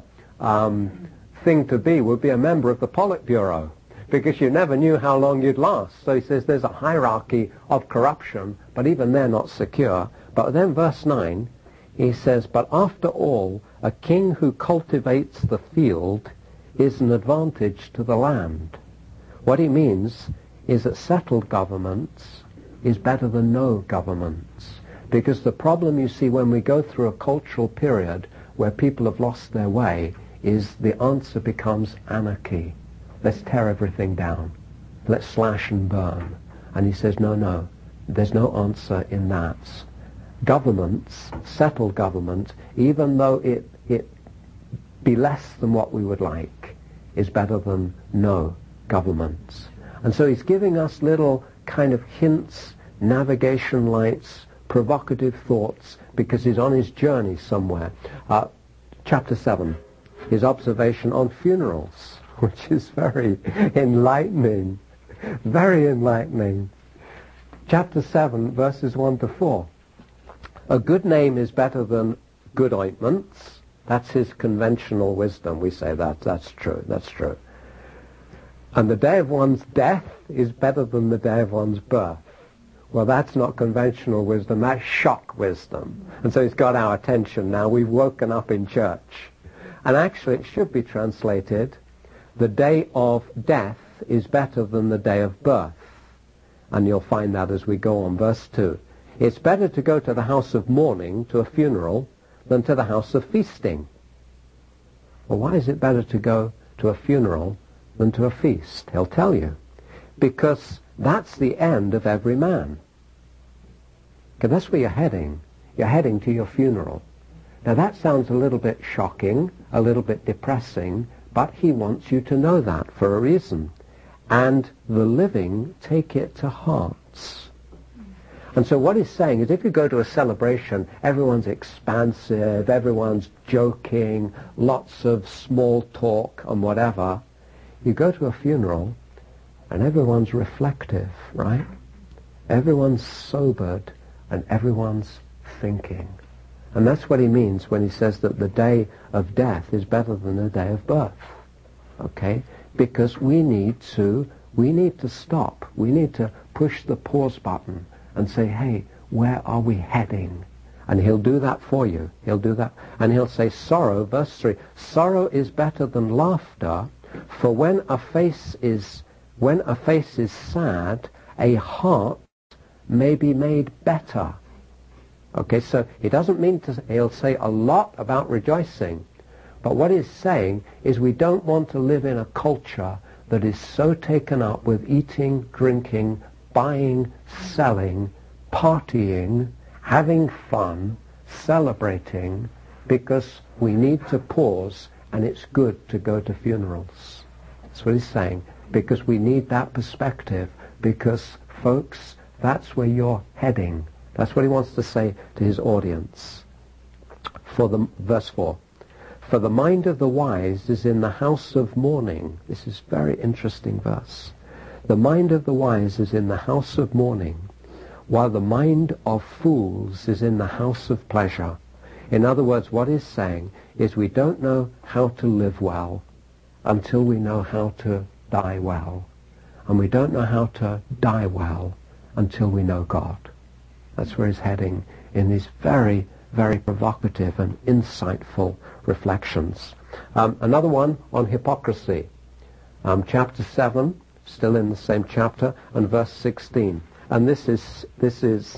thing to be would be a member of the Politburo, because you never knew how long you'd last. So he says there's a hierarchy of corruption, but even they're not secure. But then verse 9, he says, but after all, a king who cultivates the field is an advantage to the land. What he means is that settled governments is better than no governments. Because the problem you see when we go through a cultural period where people have lost their way is the answer becomes anarchy. Let's tear everything down. Let's slash and burn. And he says, no, there's no answer in that. Governments, settled government, even though it be less than what we would like, is better than no governments. And so he's giving us little kind of hints, navigation lights, provocative thoughts, because he's on his journey somewhere. Chapter 7, his observation on funerals, which is very enlightening, very enlightening. Chapter 7, verses 1 to 4. A good name is better than good ointments. That's his conventional wisdom. We say that's true. And the day of one's death is better than the day of one's birth. Well, that's not conventional wisdom, that's shock wisdom. And so he's got our attention now. We've woken up in church. And actually it should be translated, the day of death is better than the day of birth. And you'll find that as we go on. Verse 2. It's better to go to the house of mourning, to a funeral, than to the house of feasting. Well, why is it better to go to a funeral than to a feast? He'll tell you. Because that's the end of every man. Because that's where you're heading. You're heading to your funeral. Now that sounds a little bit shocking, a little bit depressing, but he wants you to know that for a reason. And the living take it to heart. And so what he's saying is if you go to a celebration, everyone's expansive, everyone's joking, lots of small talk and whatever. You go to a funeral and everyone's reflective, right? Everyone's sobered and everyone's thinking. And that's what he means when he says that the day of death is better than the day of birth. Okay? Because we need to stop. We need to push the pause button and say, hey, where are we heading? And he'll do that for you. He'll do that. And he'll say, sorrow, verse 3, sorrow is better than laughter, for when a face is sad, a heart may be made better. Okay, so he doesn't mean to, he'll say a lot about rejoicing, but what he's saying is we don't want to live in a culture that is so taken up with eating, drinking, buying, selling, partying, having fun, celebrating, because we need to pause, and it's good to go to funerals. That's what he's saying, because we need that perspective, because, folks, that's where you're heading. That's what he wants to say to his audience. Verse 4, for the mind of the wise is in the house of mourning. This is a very interesting verse. The mind of the wise is in the house of mourning, while the mind of fools is in the house of pleasure. In other words, what he's saying is we don't know how to live well until we know how to die well. And we don't know how to die well until we know God. That's where he's heading in these very, very provocative and insightful reflections. Another one on hypocrisy. Chapter 7, still in the same chapter, and verse 16. And this is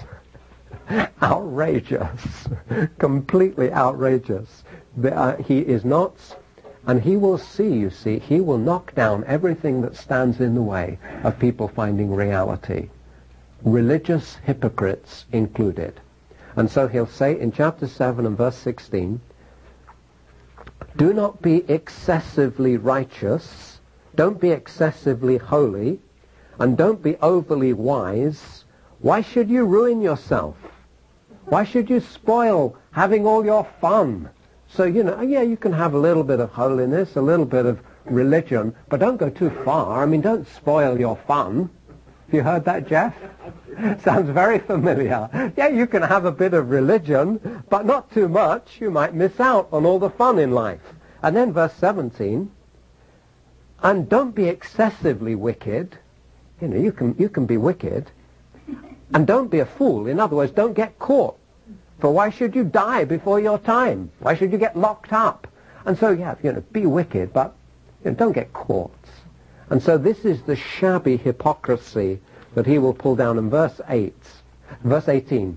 outrageous, completely outrageous. He is not, and he will see, you see, he will knock down everything that stands in the way of people finding reality. Religious hypocrites included. And so he'll say in chapter 7 and verse 16, do not be excessively righteous, don't be excessively holy, and don't be overly wise. Why should you ruin yourself? Why should you spoil having all your fun? So, you can have a little bit of holiness, a little bit of religion, but don't go too far. I mean, don't spoil your fun. Have you heard that, Jeff? Sounds very familiar. Yeah, you can have a bit of religion, but not too much. You might miss out on all the fun in life. And then verse 17, and don't be excessively wicked. You can be wicked. And don't be a fool. In other words, don't get caught. For why should you die before your time? Why should you get locked up? And so, be wicked, but don't get caught. And so this is the shabby hypocrisy that he will pull down in verse 18.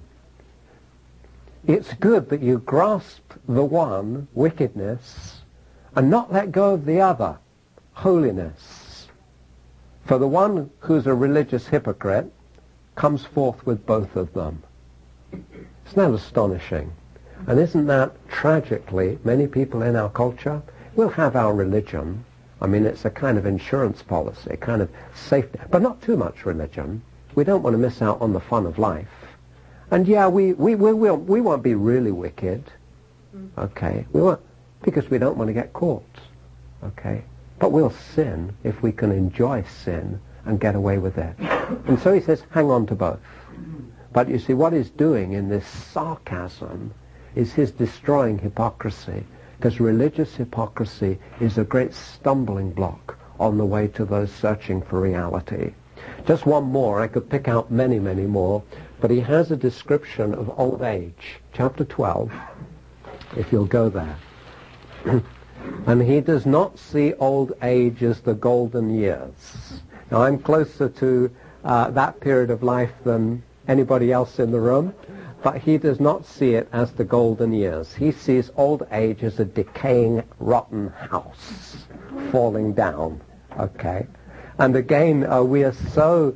It's good that you grasp the one, wickedness, and not let go of the other, holiness. For the one who's a religious hypocrite comes forth with both of them. Isn't that astonishing? And isn't that tragically, many people in our culture will have our religion. I mean, it's a kind of insurance policy, a kind of safety, but not too much religion. We don't want to miss out on the fun of life. And yeah, we won't be really wicked, okay? We won't, because we don't want to get caught, okay? But we'll sin if we can enjoy sin and get away with it. And so he says, hang on to both. But you see, what he's doing in this sarcasm is he's destroying hypocrisy, because religious hypocrisy is a great stumbling block on the way to those searching for reality. Just one more. I could pick out many, many more. But he has a description of old age. Chapter 12, if you'll go there. And he does not see old age as the golden years. Now, I'm closer to that period of life than anybody else in the room, but he does not see it as the golden years. He sees old age as a decaying, rotten house falling down. Okay? And again, we are so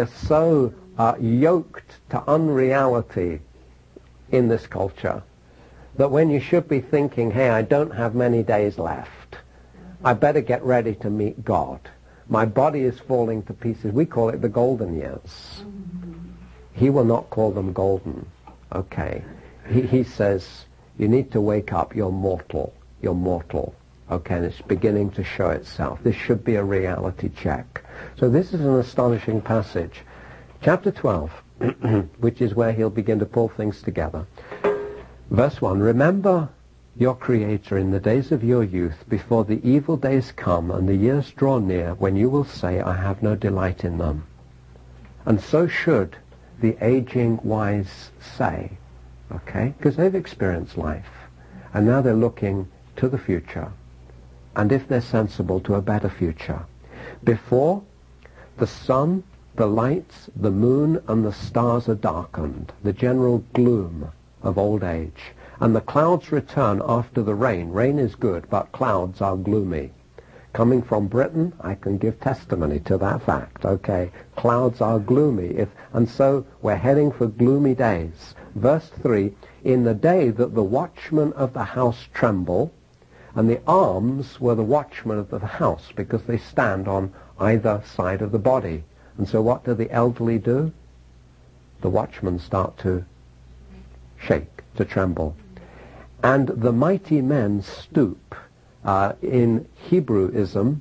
yoked to unreality in this culture that when you should be thinking, hey, I don't have many days left, I better get ready to meet God. My body is falling to pieces. We call it the golden years. He will not call them golden. Okay. He says, you need to wake up. You're mortal. You're mortal. Okay, and it's beginning to show itself. This should be a reality check. So this is an astonishing passage. Chapter 12. which is where he'll begin to pull things together. Verse 1, remember your Creator in the days of your youth, before the evil days come and the years draw near, when you will say, I have no delight in them. And so should the aging wise say, okay? Because they've experienced life, and now they're looking to the future, and if they're sensible, to a better future. Before the sun, the lights, the moon, and the stars are darkened, the general gloom of old age, and the clouds return after the rain. Rain is good, but clouds are gloomy. Coming from Britain, I can give testimony to that fact, okay? Clouds are gloomy, and so we're heading for gloomy days. Verse 3, in the day that the watchmen of the house tremble, and the arms were the watchmen of the house, because they stand on either side of the body. And so what do the elderly do? The watchmen start to shake, to tremble. And the mighty men stoop. In Hebraism,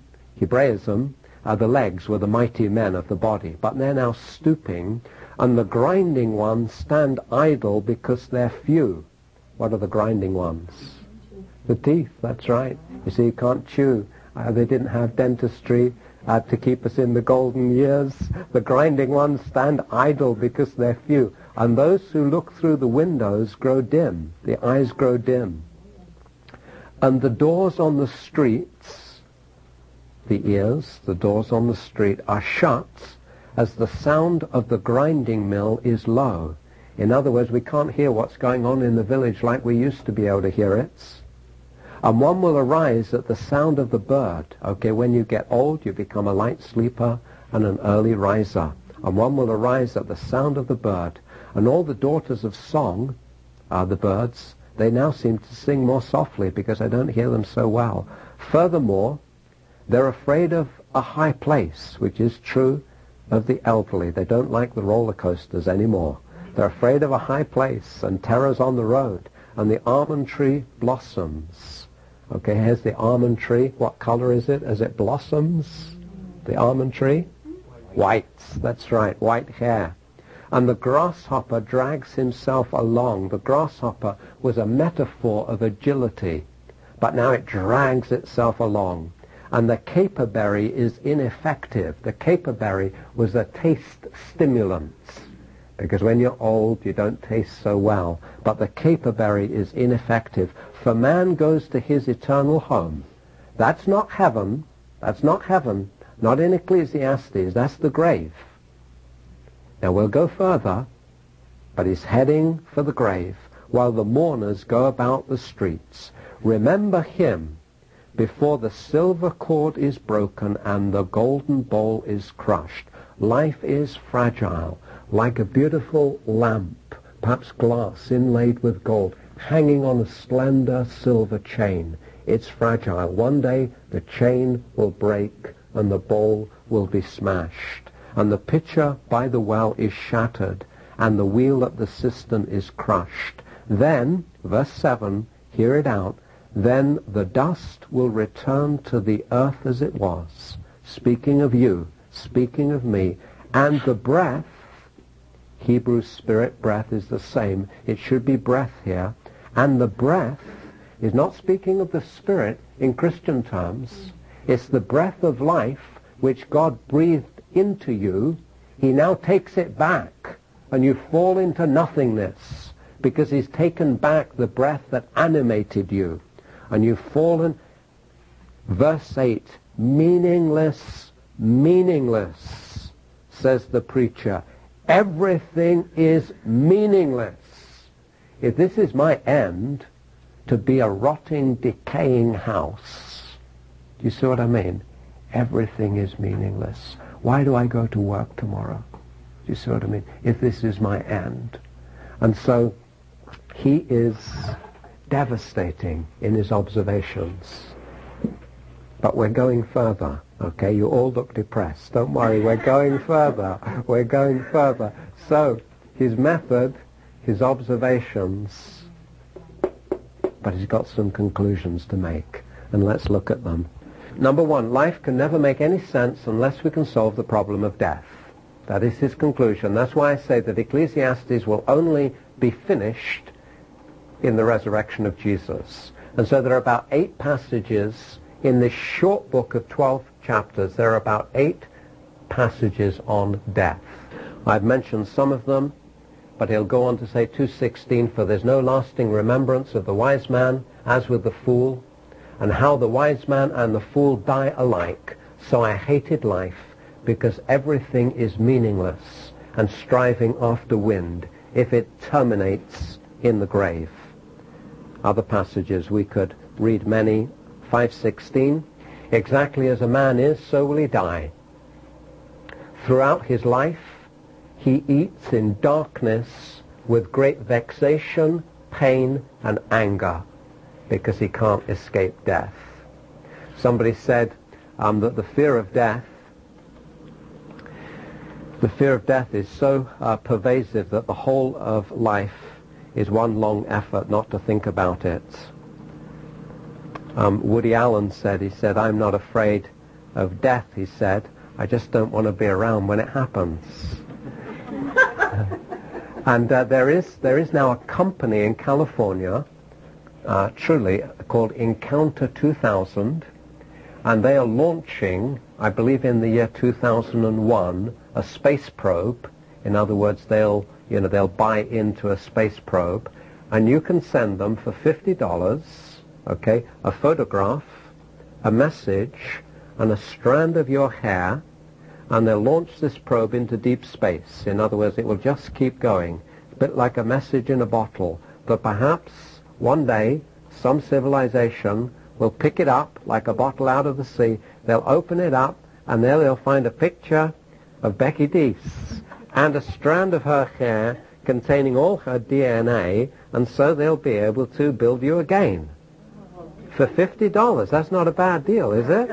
the legs were the mighty men of the body, but they're now stooping, and the grinding ones stand idle because they're few. What are the grinding ones? The teeth, that's right. You see, you can't chew. They didn't have dentistry to keep us in the golden years. The grinding ones stand idle because they're few. And those who look through the windows grow dim. The eyes grow dim. And the doors on the streets, the ears, the doors on the street are shut as the sound of the grinding mill is low. In other words, we can't hear what's going on in the village like we used to be able to hear it. And one will arise at the sound of the bird. Okay, when you get old, you become a light sleeper and an early riser. And one will arise at the sound of the bird. And all the daughters of song, the birds, they now seem to sing more softly because I don't hear them so well. Furthermore, they're afraid of a high place, which is true of the elderly. They don't like the roller coasters anymore. They're afraid of a high place and terrors on the road. And the almond tree blossoms. Okay, here's the almond tree. What color is it as it blossoms? The almond tree? White. That's right, white hair. And the grasshopper drags himself along. The grasshopper was a metaphor of agility, but now it drags itself along. And the caperberry is ineffective. The caperberry was a taste stimulant, because when you're old, you don't taste so well. But the caperberry is ineffective. For man goes to his eternal home. That's not heaven. That's not heaven. Not in Ecclesiastes. That's the grave. Now we'll go further, but he's heading for the grave, while the mourners go about the streets. Remember him before the silver cord is broken and the golden bowl is crushed. Life is fragile, like a beautiful lamp, perhaps glass inlaid with gold, hanging on a slender silver chain. It's fragile. One day the chain will break and the bowl will be smashed. And the pitcher by the well is shattered, and the wheel at the cistern is crushed. Then, verse 7, hear it out, then the dust will return to the earth as it was. Speaking of you, speaking of me, and the breath, Hebrew spirit breath is the same. It should be breath here. And the breath is not speaking of the spirit in Christian terms. It's the breath of life which God breathed into you. He now takes it back, and you fall into nothingness because he's taken back the breath that animated you, and you've fallen. Verse 8, meaningless, meaningless, says the preacher. Everything is meaningless. If this is my end, to be a rotting, decaying house, do you see what I mean? Everything is meaningless. Why do I go to work tomorrow? Do you see what I mean? If this is my end. And so he is devastating in his observations. But we're going further, okay? You all look depressed. Don't worry, we're going further. We're going further. So his method, his observations, but he's got some conclusions to make. And let's look at them. Number one, life can never make any sense unless we can solve the problem of death. That is his conclusion. That's why I say that Ecclesiastes will only be finished in the resurrection of Jesus. And so there are about 8 passages in this short book of 12 chapters. There are about 8 passages on death. I've mentioned some of them, but he'll go on to say 2:16, for there's no lasting remembrance of the wise man as with the fool, and how the wise man and the fool die alike. So I hated life, because everything is meaningless and striving after wind if it terminates in the grave. Other passages we could read many. 5:16, exactly as a man is, so will he die. Throughout his life, he eats in darkness with great vexation, pain, and anger, because he can't escape death. Somebody said that the fear of death is so pervasive that the whole of life is one long effort not to think about it. Woody Allen said, I'm not afraid of death, he said, I just don't want to be around when it happens. And there is now a company in California, truly, called Encounter 2000, and they are launching, I believe in the year 2001, a space probe. In other words, they'll buy into a space probe, and you can send them for $50, okay, a photograph, a message, and a strand of your hair, and they'll launch this probe into deep space. In other words, it will just keep going. A bit like a message in a bottle. But perhaps one day some civilization will pick it up like a bottle out of the sea. They'll open it up, and there they'll find a picture of Becky Deese and a strand of her hair containing all her DNA, and so they'll be able to build you again. For $50. That's not a bad deal, is it?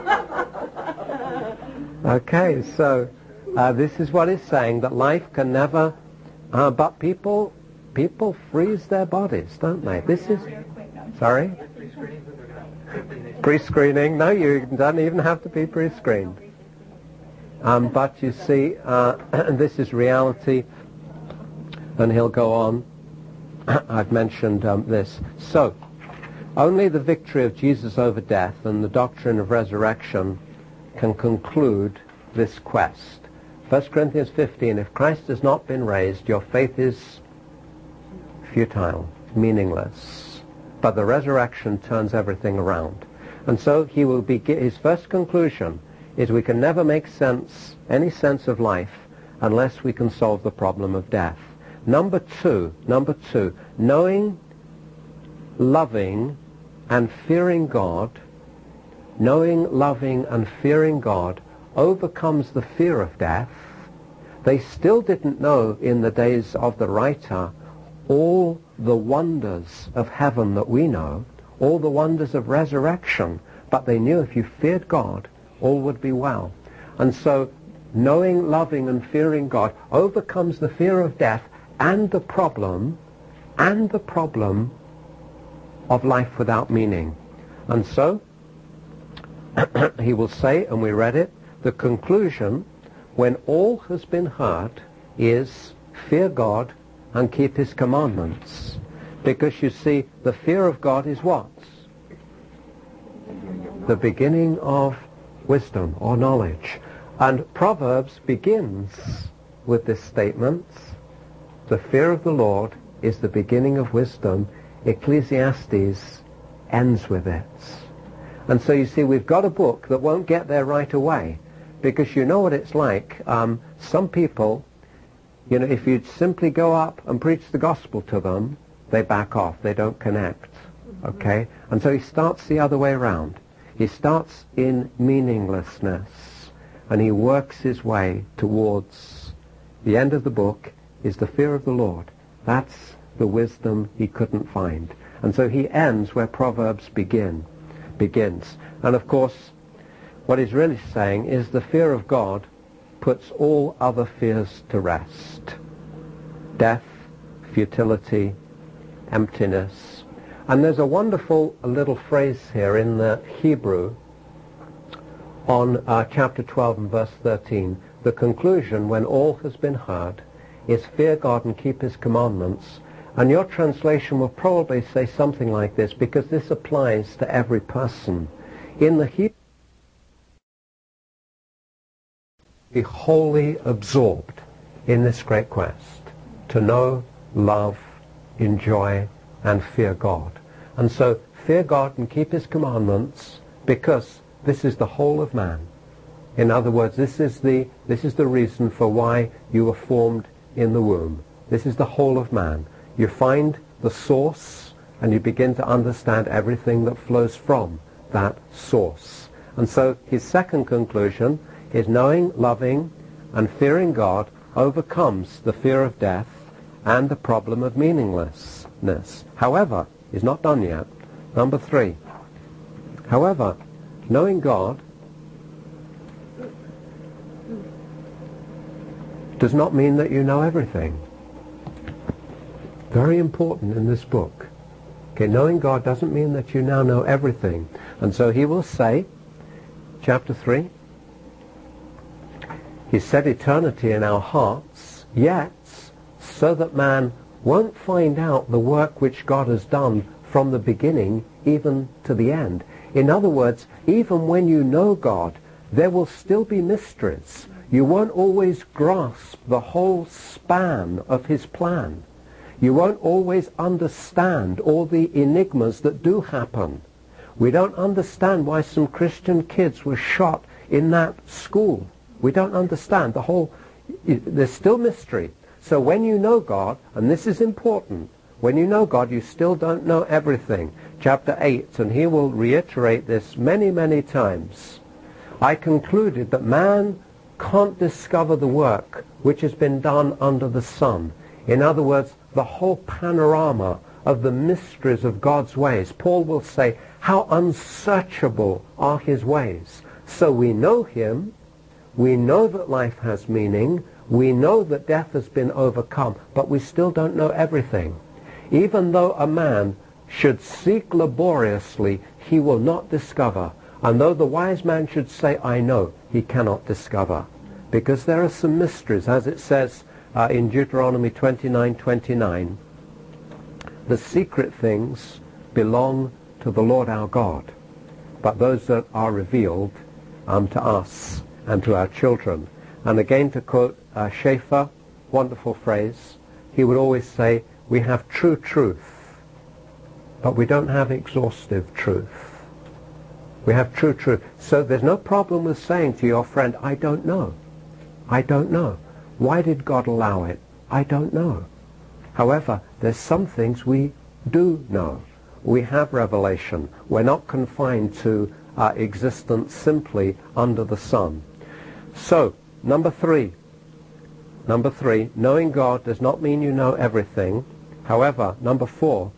Okay, so this is what it's saying, that life can never, but people freeze their bodies, don't they? This is, sorry? Pre-screening? No, you don't even have to be pre-screened. But you see, this is reality, and he'll go on. I've mentioned this. So, only the victory of Jesus over death and the doctrine of resurrection can conclude this quest. 1 Corinthians 15, if Christ has not been raised, your faith is futile, meaningless. But the resurrection turns everything around. And so he will his first conclusion is we can never make any sense of life unless we can solve the problem of death. Number two, knowing, loving, and fearing God, overcomes the fear of death. They still didn't know in the days of the writer all the wonders of heaven that we know, all the wonders of resurrection, but they knew if you feared God, all would be well. And so knowing, loving, and fearing God overcomes the fear of death and the problem of life without meaning. And so he will say, and we read it, the conclusion, when all has been heard, is fear God and keep his commandments. Because you see, the fear of God is what? The beginning of wisdom or knowledge. And Proverbs begins with this statement, the fear of the Lord is the beginning of wisdom. Ecclesiastes ends with it. And so you see, we've got a book that won't get there right away, because you know what it's like. Some people, if you simply go up and preach the gospel to them, they back off, they don't connect. Okay? And so he starts the other way around. He starts in meaninglessness, and he works his way towards the end of the book is the fear of the Lord. That's the wisdom he couldn't find. And so he ends where Proverbs begins. And of course, what he's really saying is the fear of God puts all other fears to rest. Death, futility, emptiness. And there's a wonderful little phrase here in the Hebrew on chapter 12 and verse 13. the conclusion, when all has been heard, is fear God and keep his commandments. And your translation will probably say something like this, because this applies to every person. In the Hebrew, be wholly absorbed in this great quest to know, love, enjoy, and fear God. And so fear God and keep his commandments, because this is the whole of man. In other words, this is the reason for why you were formed in the womb. This is the whole of man. You find the source and you begin to understand everything that flows from that source. And so his second conclusion is knowing, loving, and fearing God overcomes the fear of death and the problem of meaninglessness. However, he's not done yet. Number 3. However, knowing God does not mean that you know everything. Very important in this book. Okay, knowing God doesn't mean that you now know everything. And so he will say, chapter 3, he set eternity in our hearts, yet so that man won't find out the work which God has done from the beginning even to the end. In other words, even when you know God, there will still be mysteries. You won't always grasp the whole span of his plan. You won't always understand all the enigmas that do happen. We don't understand why some Christian kids were shot in that school. We don't understand the whole. There's still mystery. So when you know God, and this is important, when you know God, you still don't know everything. Chapter 8, and he will reiterate this many, many times. I concluded that man can't discover the work which has been done under the sun. In other words, the whole panorama of the mysteries of God's ways. Paul will say, how unsearchable are his ways. So we know him, we know that life has meaning, we know that death has been overcome, but we still don't know everything. Even though a man should seek laboriously, he will not discover. And though the wise man should say, I know, he cannot discover. Because there are some mysteries, as it says in Deuteronomy 29:29, the secret things belong to the Lord our God, but those that are revealed to us and to our children. And again, to quote Schaeffer, wonderful phrase, he would always say, we have true truth, but we don't have exhaustive truth. We have true truth. So there's no problem with saying to your friend, I don't know. I don't know. Why did God allow it? I don't know. However, there's some things we do know. We have revelation. We're not confined to existence simply under the sun. So, number 3, knowing God does not mean you know everything. However, number 4,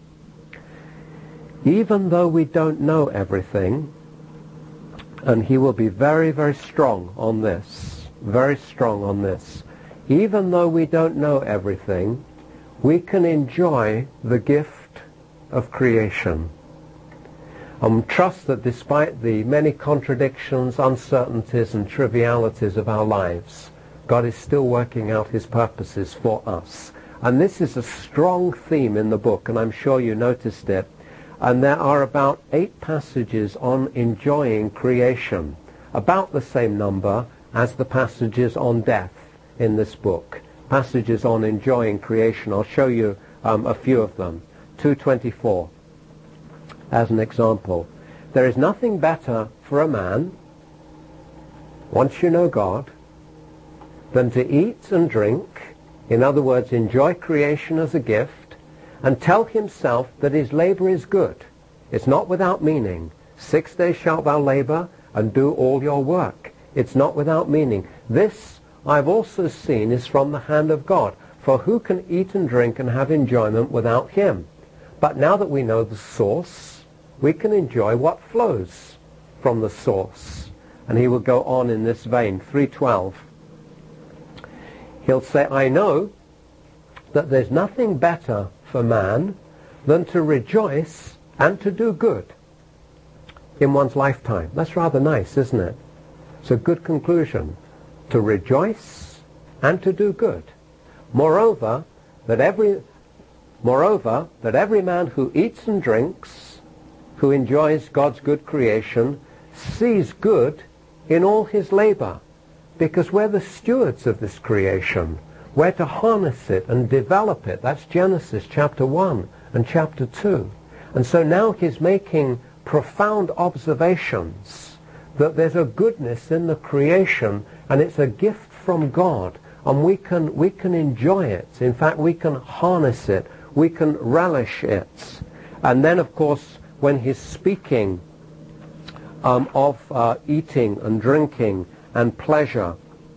even though we don't know everything, and he will be very, very strong on this, very strong on this, even though we don't know everything, we can enjoy the gift of creation. And trust that despite the many contradictions, uncertainties, and trivialities of our lives, God is still working out his purposes for us. And this is a strong theme in the book, and I'm sure you noticed it. And there are about 8 passages on enjoying creation, about the same number as the passages on death in this book. Passages on enjoying creation. I'll show you a few of them. 2:24. As an example, there is nothing better for a man, once you know God, than to eat and drink, in other words, enjoy creation as a gift, and tell himself that his labor is good. It's not without meaning. 6 days shalt thou labor and do all your work. It's not without meaning. This, I've also seen, is from the hand of God. For who can eat and drink and have enjoyment without him? But now that we know the source, we can enjoy what flows from the source. And he will go on in this vein. 3:12. He'll say, I know that there's nothing better for man than to rejoice and to do good in one's lifetime. That's rather nice, isn't it? It's a good conclusion. to rejoice and to do good. Moreover, that every man who eats and drinks, who enjoys God's good creation, sees good in all his labor, because we're the stewards of this creation. We're to harness it and develop it. That's Genesis chapter 1 and chapter 2. And so now he's making profound observations that there's a goodness in the creation, and it's a gift from God, and we can enjoy it. In fact, we can harness it. We can relish it. And then, of course, when he's speaking of eating and drinking and pleasure,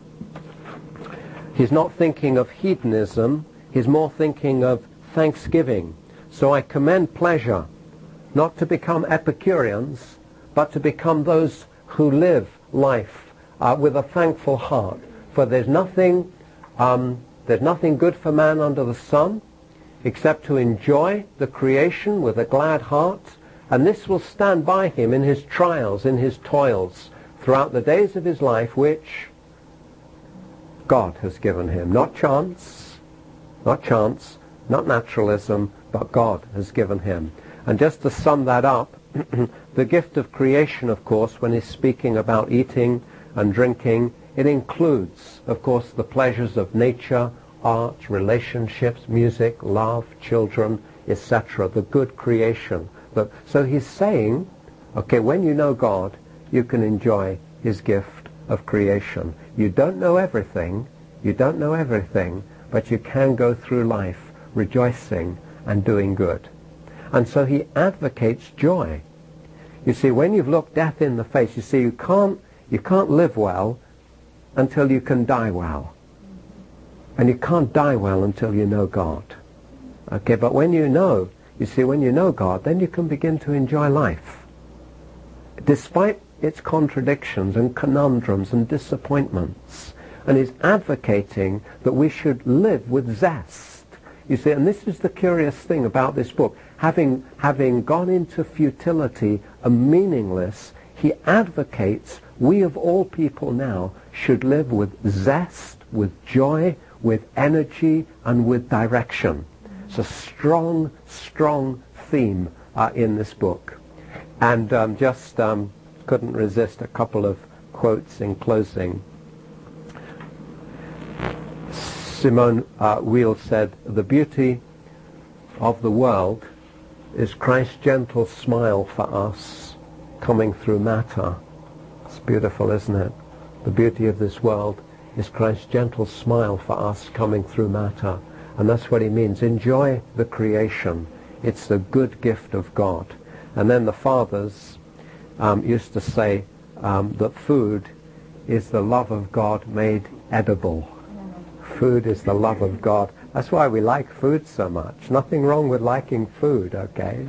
he's not thinking of hedonism. He's more thinking of thanksgiving. So I commend pleasure, not to become Epicureans, but to become those who live life with a thankful heart. For there's nothing good for man under the sun except to enjoy the creation with a glad heart, and this will stand by him in his trials, in his toils, throughout the days of his life, which God has given him. Not chance, not naturalism, but God has given him. And just to sum that up, the gift of creation, of course, when he's speaking about eating and drinking, it includes, of course, the pleasures of nature, art, relationships, music, love, children, etc., the good creation. So he's saying, okay, when you know God, you can enjoy his gift of creation. You don't know everything, but you can go through life rejoicing and doing good. And so he advocates joy. You see, when you've looked death in the face, you see, you can't live well until you can die well. And you can't die well until you know God. Okay, but when you know God, then you can begin to enjoy life. Despite its contradictions and conundrums and disappointments. And he's advocating that we should live with zest. You see, and this is the curious thing about this book. Having gone into futility and meaningless, he advocates we of all people now should live with zest, with joy, with energy, and with direction. It's a strong, strong theme in this book. And couldn't resist a couple of quotes in closing. Simone Weil said, "The beauty of the world is Christ's gentle smile for us coming through matter." It's beautiful, isn't it? The beauty of this world is Christ's gentle smile for us coming through matter. And that's what he means. Enjoy the creation. It's the good gift of God. And then the fathers used to say that food is the love of God made edible. Food is the love of God. That's why we like food so much. Nothing wrong with liking food, okay?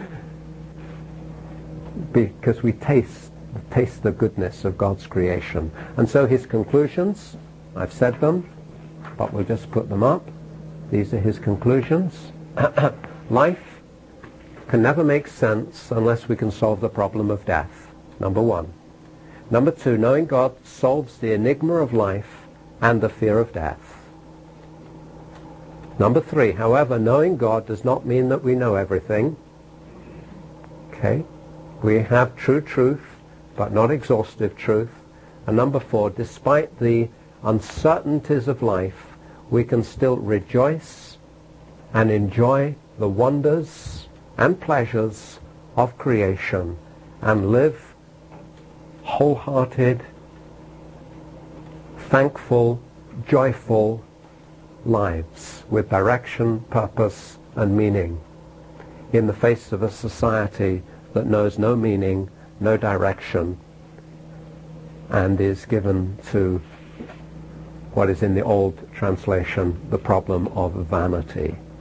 Because we taste the goodness of God's creation. And so his conclusions, I've said them, but we'll just put them up. These are his conclusions. Life can never make sense unless we can solve the problem of death. Number one. Number two, knowing God solves the enigma of life and the fear of death. Number three, however, knowing God does not mean that we know everything. Okay? We have true truth, but not exhaustive truth. And number four, despite the uncertainties of life, we can still rejoice and enjoy the wonders and pleasures of creation and live wholehearted, thankful, joyful lives with direction, purpose, and meaning in the face of a society that knows no meaning, no direction, and is given to what is in the old translation, the problem of vanity.